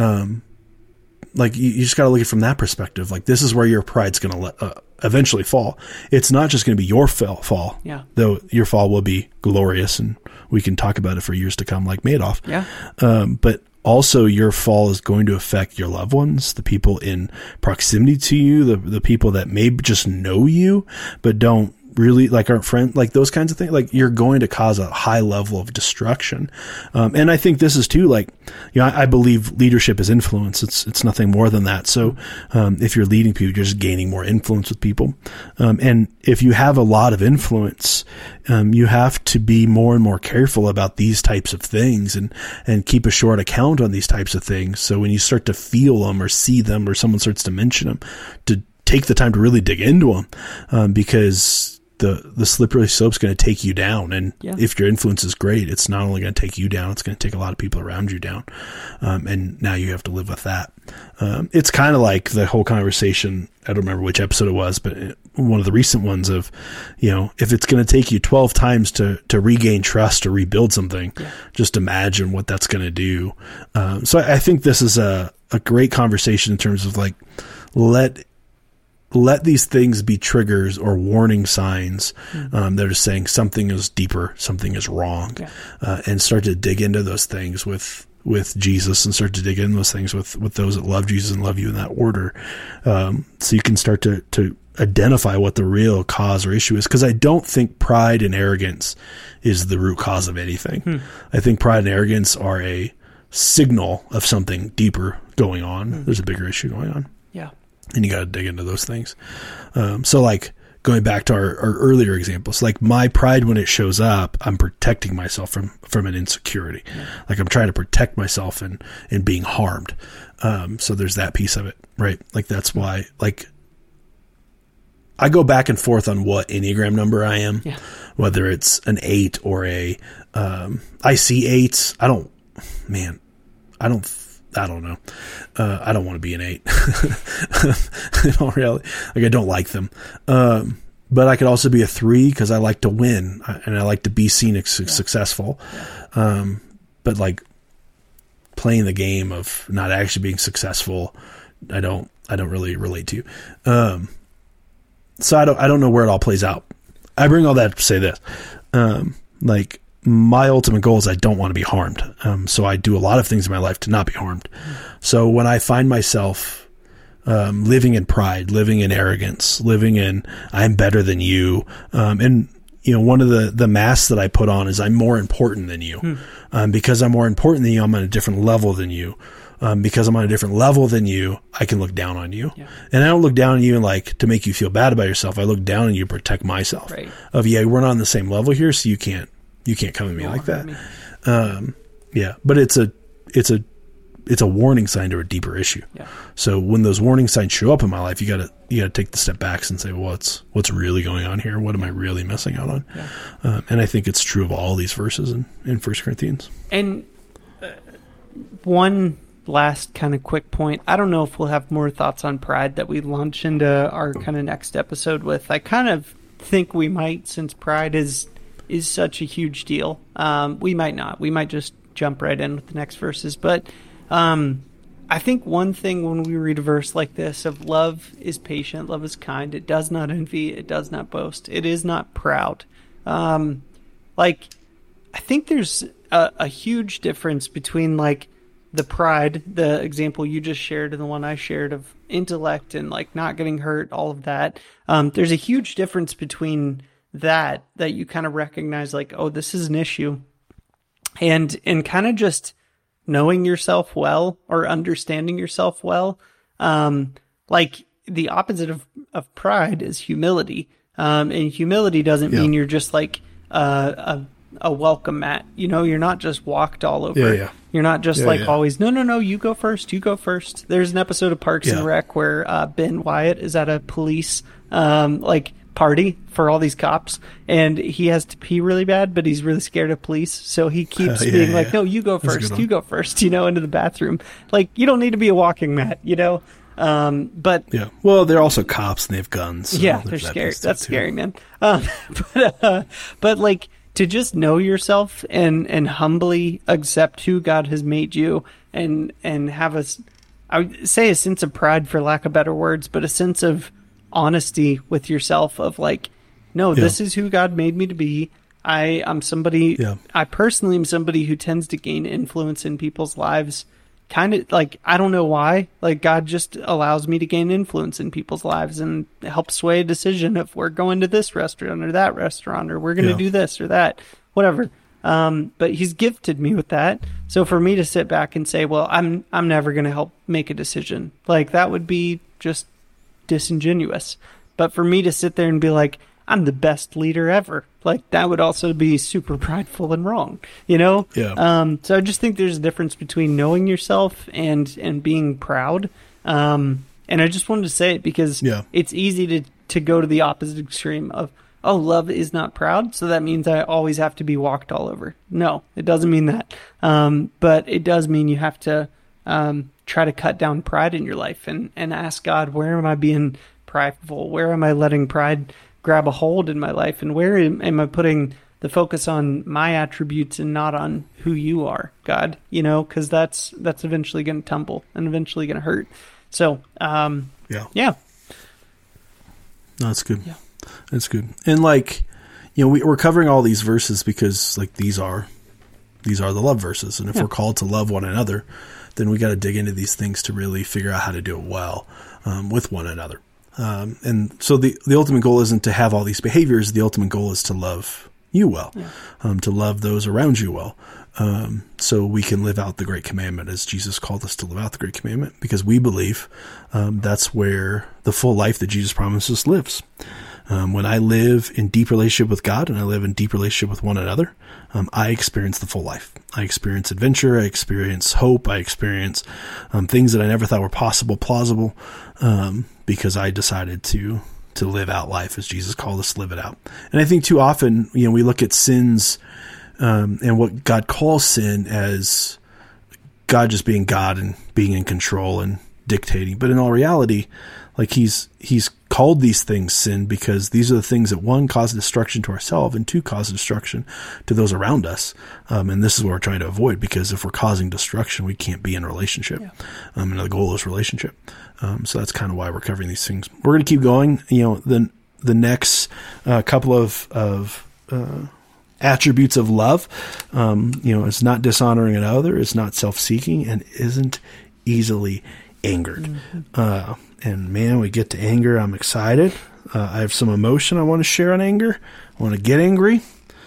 Like you just got to look at it from that perspective. Like this is where your pride's going to eventually fall. It's not just going to be your fall, though your fall will be glorious, and we can talk about it for years to come, like Madoff. But also your fall is going to affect your loved ones, the people in proximity to you, the people that may just know you but don't really like aren't friends, like those kinds of things. Like you're going to cause a high level of destruction. And I think this is too, like, you know, I believe leadership is influence. It's nothing more than that. So, if you're leading people, you're just gaining more influence with people. And if you have a lot of influence, you have to be more and more careful about these types of things and keep a short account on these types of things. So when you start to feel them or see them or someone starts to mention them, to take the time to really dig into them, because the slippery slope's going to take you down. And if your influence is great, it's not only going to take you down, it's going to take a lot of people around you down. And now you have to live with that. It's kind of like the whole conversation. I don't remember which episode it was, but one of the recent ones of, you know, if it's going to take you 12 times to regain trust or rebuild something, just imagine what that's going to do. So I think this is a great conversation in terms of like, let these things be triggers or warning signs that are saying something is deeper, something is wrong, and start to dig into those things with Jesus, and start to dig into those things with those that love Jesus and love you in that order. So you can start to identify what the real cause or issue is. Because I don't think pride and arrogance is the root cause of anything. I think pride and arrogance are a signal of something deeper going on. There's a bigger issue going on. Yeah. And you got to dig into those things. So like going back to our earlier examples, like my pride, when it shows up, I'm protecting myself from an insecurity. Like I'm trying to protect myself and being harmed. So there's that piece of it, right? Like that's why, like I go back and forth on what Enneagram number I am, Yeah. whether it's an 8 or a, I see 8s. I don't know. I don't want to be an 8. In reality, like I don't like them. But I could also be a 3 because I like to win and I like to be seen as successful. But like playing the game of not actually being successful, I don't really relate to. So I don't know where it all plays out. I bring all that to say this. Like my ultimate goal is I don't want to be harmed. So I do a lot of things in my life to not be harmed. So when I find myself living in pride, living in arrogance, living in I'm better than you, and one of the masks that I put on is I'm more important than you. Because I'm more important than you, I'm on a different level than you. Because I'm on a different level than you, I can look down on you. Yeah. And I don't look down on you and like to make you feel bad about yourself. I look down on you to protect myself. Right. We're not on the same level here, so you can't come at me like that. But it's a warning sign to a deeper issue. Yeah. So when those warning signs show up in my life, you gotta take the step back and say, well, what's really going on here? What am I really missing out on? Yeah. And I think it's true of all these verses in 1 Corinthians. And one last kind of quick point. I don't know if we'll have more thoughts on pride that we launch into our kind of next episode with. I kind of think we might, since pride is such a huge deal. We might not. We might just jump right in with the next verses. But I think one thing when we read a verse like this of love is patient, love is kind, it does not envy, it does not boast, it is not proud. I think there's a huge difference between like the pride, the example you just shared and the one I shared of intellect and like not getting hurt, all of that. There's a huge difference between that you kind of recognize like, oh, this is an issue, and kind of just knowing yourself well or understanding yourself well. Like the opposite of pride is humility. And humility doesn't mean you're just like a welcome mat. You're not just walked all over. Yeah. You're not just always, no, you go first. There's an episode of Parks and Rec where Ben Wyatt is at a police party for all these cops, and he has to pee really bad, but he's really scared of police, so he keeps being like, no, you go first, into the bathroom. Like, you don't need to be a walking mat, but well, they're also cops and they have guns, so they're scary. That's scary, man. But like to just know yourself and humbly accept who God has made you, and have I would say a sense of pride, for lack of better words, but a sense of honesty with yourself of like, no, this is who God made me to be. I'm somebody, I personally am somebody who tends to gain influence in people's lives. Kind of like, I don't know why, like God just allows me to gain influence in people's lives and help sway a decision if we're going to this restaurant or that restaurant, or we're going to do this or that, whatever. But he's gifted me with that. So for me to sit back and say, well, I'm never going to help make a decision, like that would be just disingenuous. But for me to sit there and be like, I'm the best leader ever, like that would also be super prideful and wrong, So I just think there's a difference between knowing yourself and being proud. And I just wanted to say it because it's easy to go to the opposite extreme of, oh, love is not proud, so that means I always have to be walked all over. No, it doesn't mean that. But it does mean you have to try to cut down pride in your life and ask God, where am I being prideful? Where am I letting pride grab a hold in my life? And where am I putting the focus on my attributes and not on who you are, God? Because that's eventually going to tumble and eventually going to hurt. So, No, that's good. Yeah. That's good. And like, we're covering all these verses because like these are the love verses. And if we're called to love one another, then we got to dig into these things to really figure out how to do it well with one another. And so the ultimate goal isn't to have all these behaviors. The ultimate goal is to love you well, to love those around you well. So we can live out the great commandment as Jesus called us to live out the great commandment, because we believe that's where the full life that Jesus promises lives. When I live in deep relationship with God and I live in deep relationship with one another, I experience the full life. I experience adventure. I experience hope. I experience things that I never thought were plausible, because I decided to live out life as Jesus called us to live it out. And I think too often, we look at sins and what God calls sin as God just being God and being in control and dictating. But in all reality, like he's called these things sin because these are the things that, one, cause destruction to ourselves, and two, cause destruction to those around us. And this is what we're trying to avoid, because if we're causing destruction, we can't be in a relationship. Yeah. And the goal is relationship. So that's kind of why we're covering these things. We're going to keep going. The next couple of attributes of love, it's not dishonoring another, it's not self-seeking, and isn't easily angered. Mm-hmm. And man, we get to anger. I'm excited. I have some emotion I want to share on anger. I want to get angry.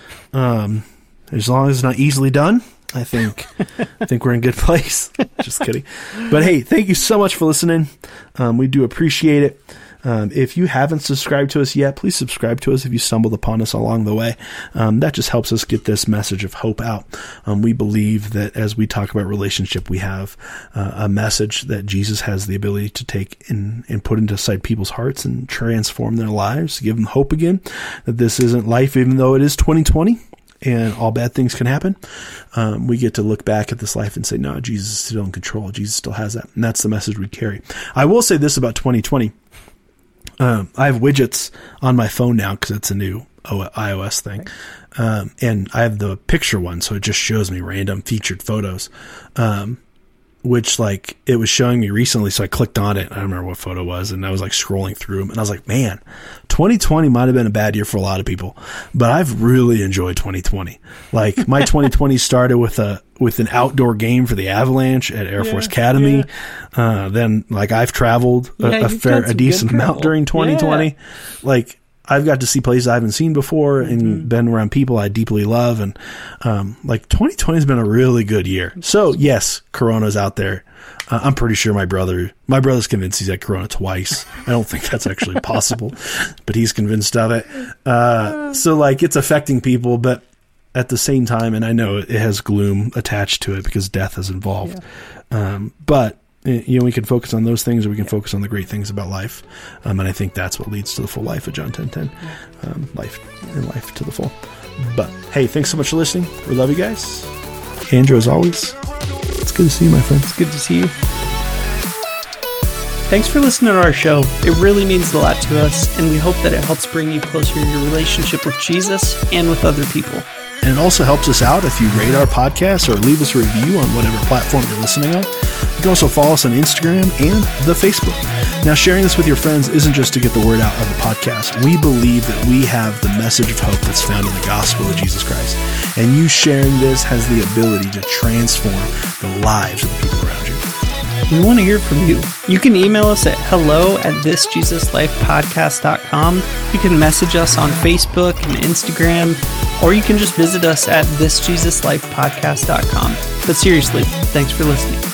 As long as it's not easily done, I think we're in a good place. Just kidding. But hey, thank you so much for listening. We do appreciate it. If you haven't subscribed to us yet, please subscribe to us if you stumbled upon us along the way. That just helps us get this message of hope out. We believe that as we talk about relationship, we have a message that Jesus has the ability to take and put inside people's hearts and transform their lives, give them hope again, that this isn't life, even though it is 2020. And all bad things can happen. We get to look back at this life and say, no, Jesus is still in control. Jesus still has that. And that's the message we carry. I will say this about 2020. I have widgets on my phone now because it's a new iOS thing. And I have the picture one, so it just shows me random featured photos, which like it was showing me recently. So I clicked on it. I don't remember what photo it was. And I was like scrolling through them and I was like, man, 2020 might've been a bad year for a lot of people, but I've really enjoyed 2020. Like my 2020 started with an outdoor game for the Avalanche at Air Force Academy. Yeah. Then like I've traveled a decent amount during 2020. Yeah. Like I've got to see places I haven't seen before and been around people I deeply love. And, like 2020 has been a really good year. So yes, Corona's out there. I'm pretty sure my brother's convinced he's had Corona twice. I don't think that's actually possible, but he's convinced of it. So like it's affecting people, but at the same time, and I know it has gloom attached to it because death is involved. Yeah. But we can focus on those things, or we can focus on the great things about life. And I think that's what leads to the full life of John 10:10. Life to the full. But hey, thanks so much for listening. We love you guys. Andrew, as always, it's good to see you, my friend. It's good to see you. Thanks for listening to our show. It really means a lot to us, and we hope that it helps bring you closer to your relationship with Jesus and with other people. And it also helps us out if you rate our podcast or leave us a review on whatever platform you're listening on. You can also follow us on Instagram and the Facebook. Now, sharing this with your friends isn't just to get the word out of the podcast. We believe that we have the message of hope that's found in the gospel of Jesus Christ. And you sharing this has the ability to transform the lives of the people around you. We want to hear from you. You can email us at hello@thisjesuslifepodcast.com. You can message us on Facebook and Instagram, or you can just visit us at thisjesuslifepodcast.com. But seriously, thanks for listening.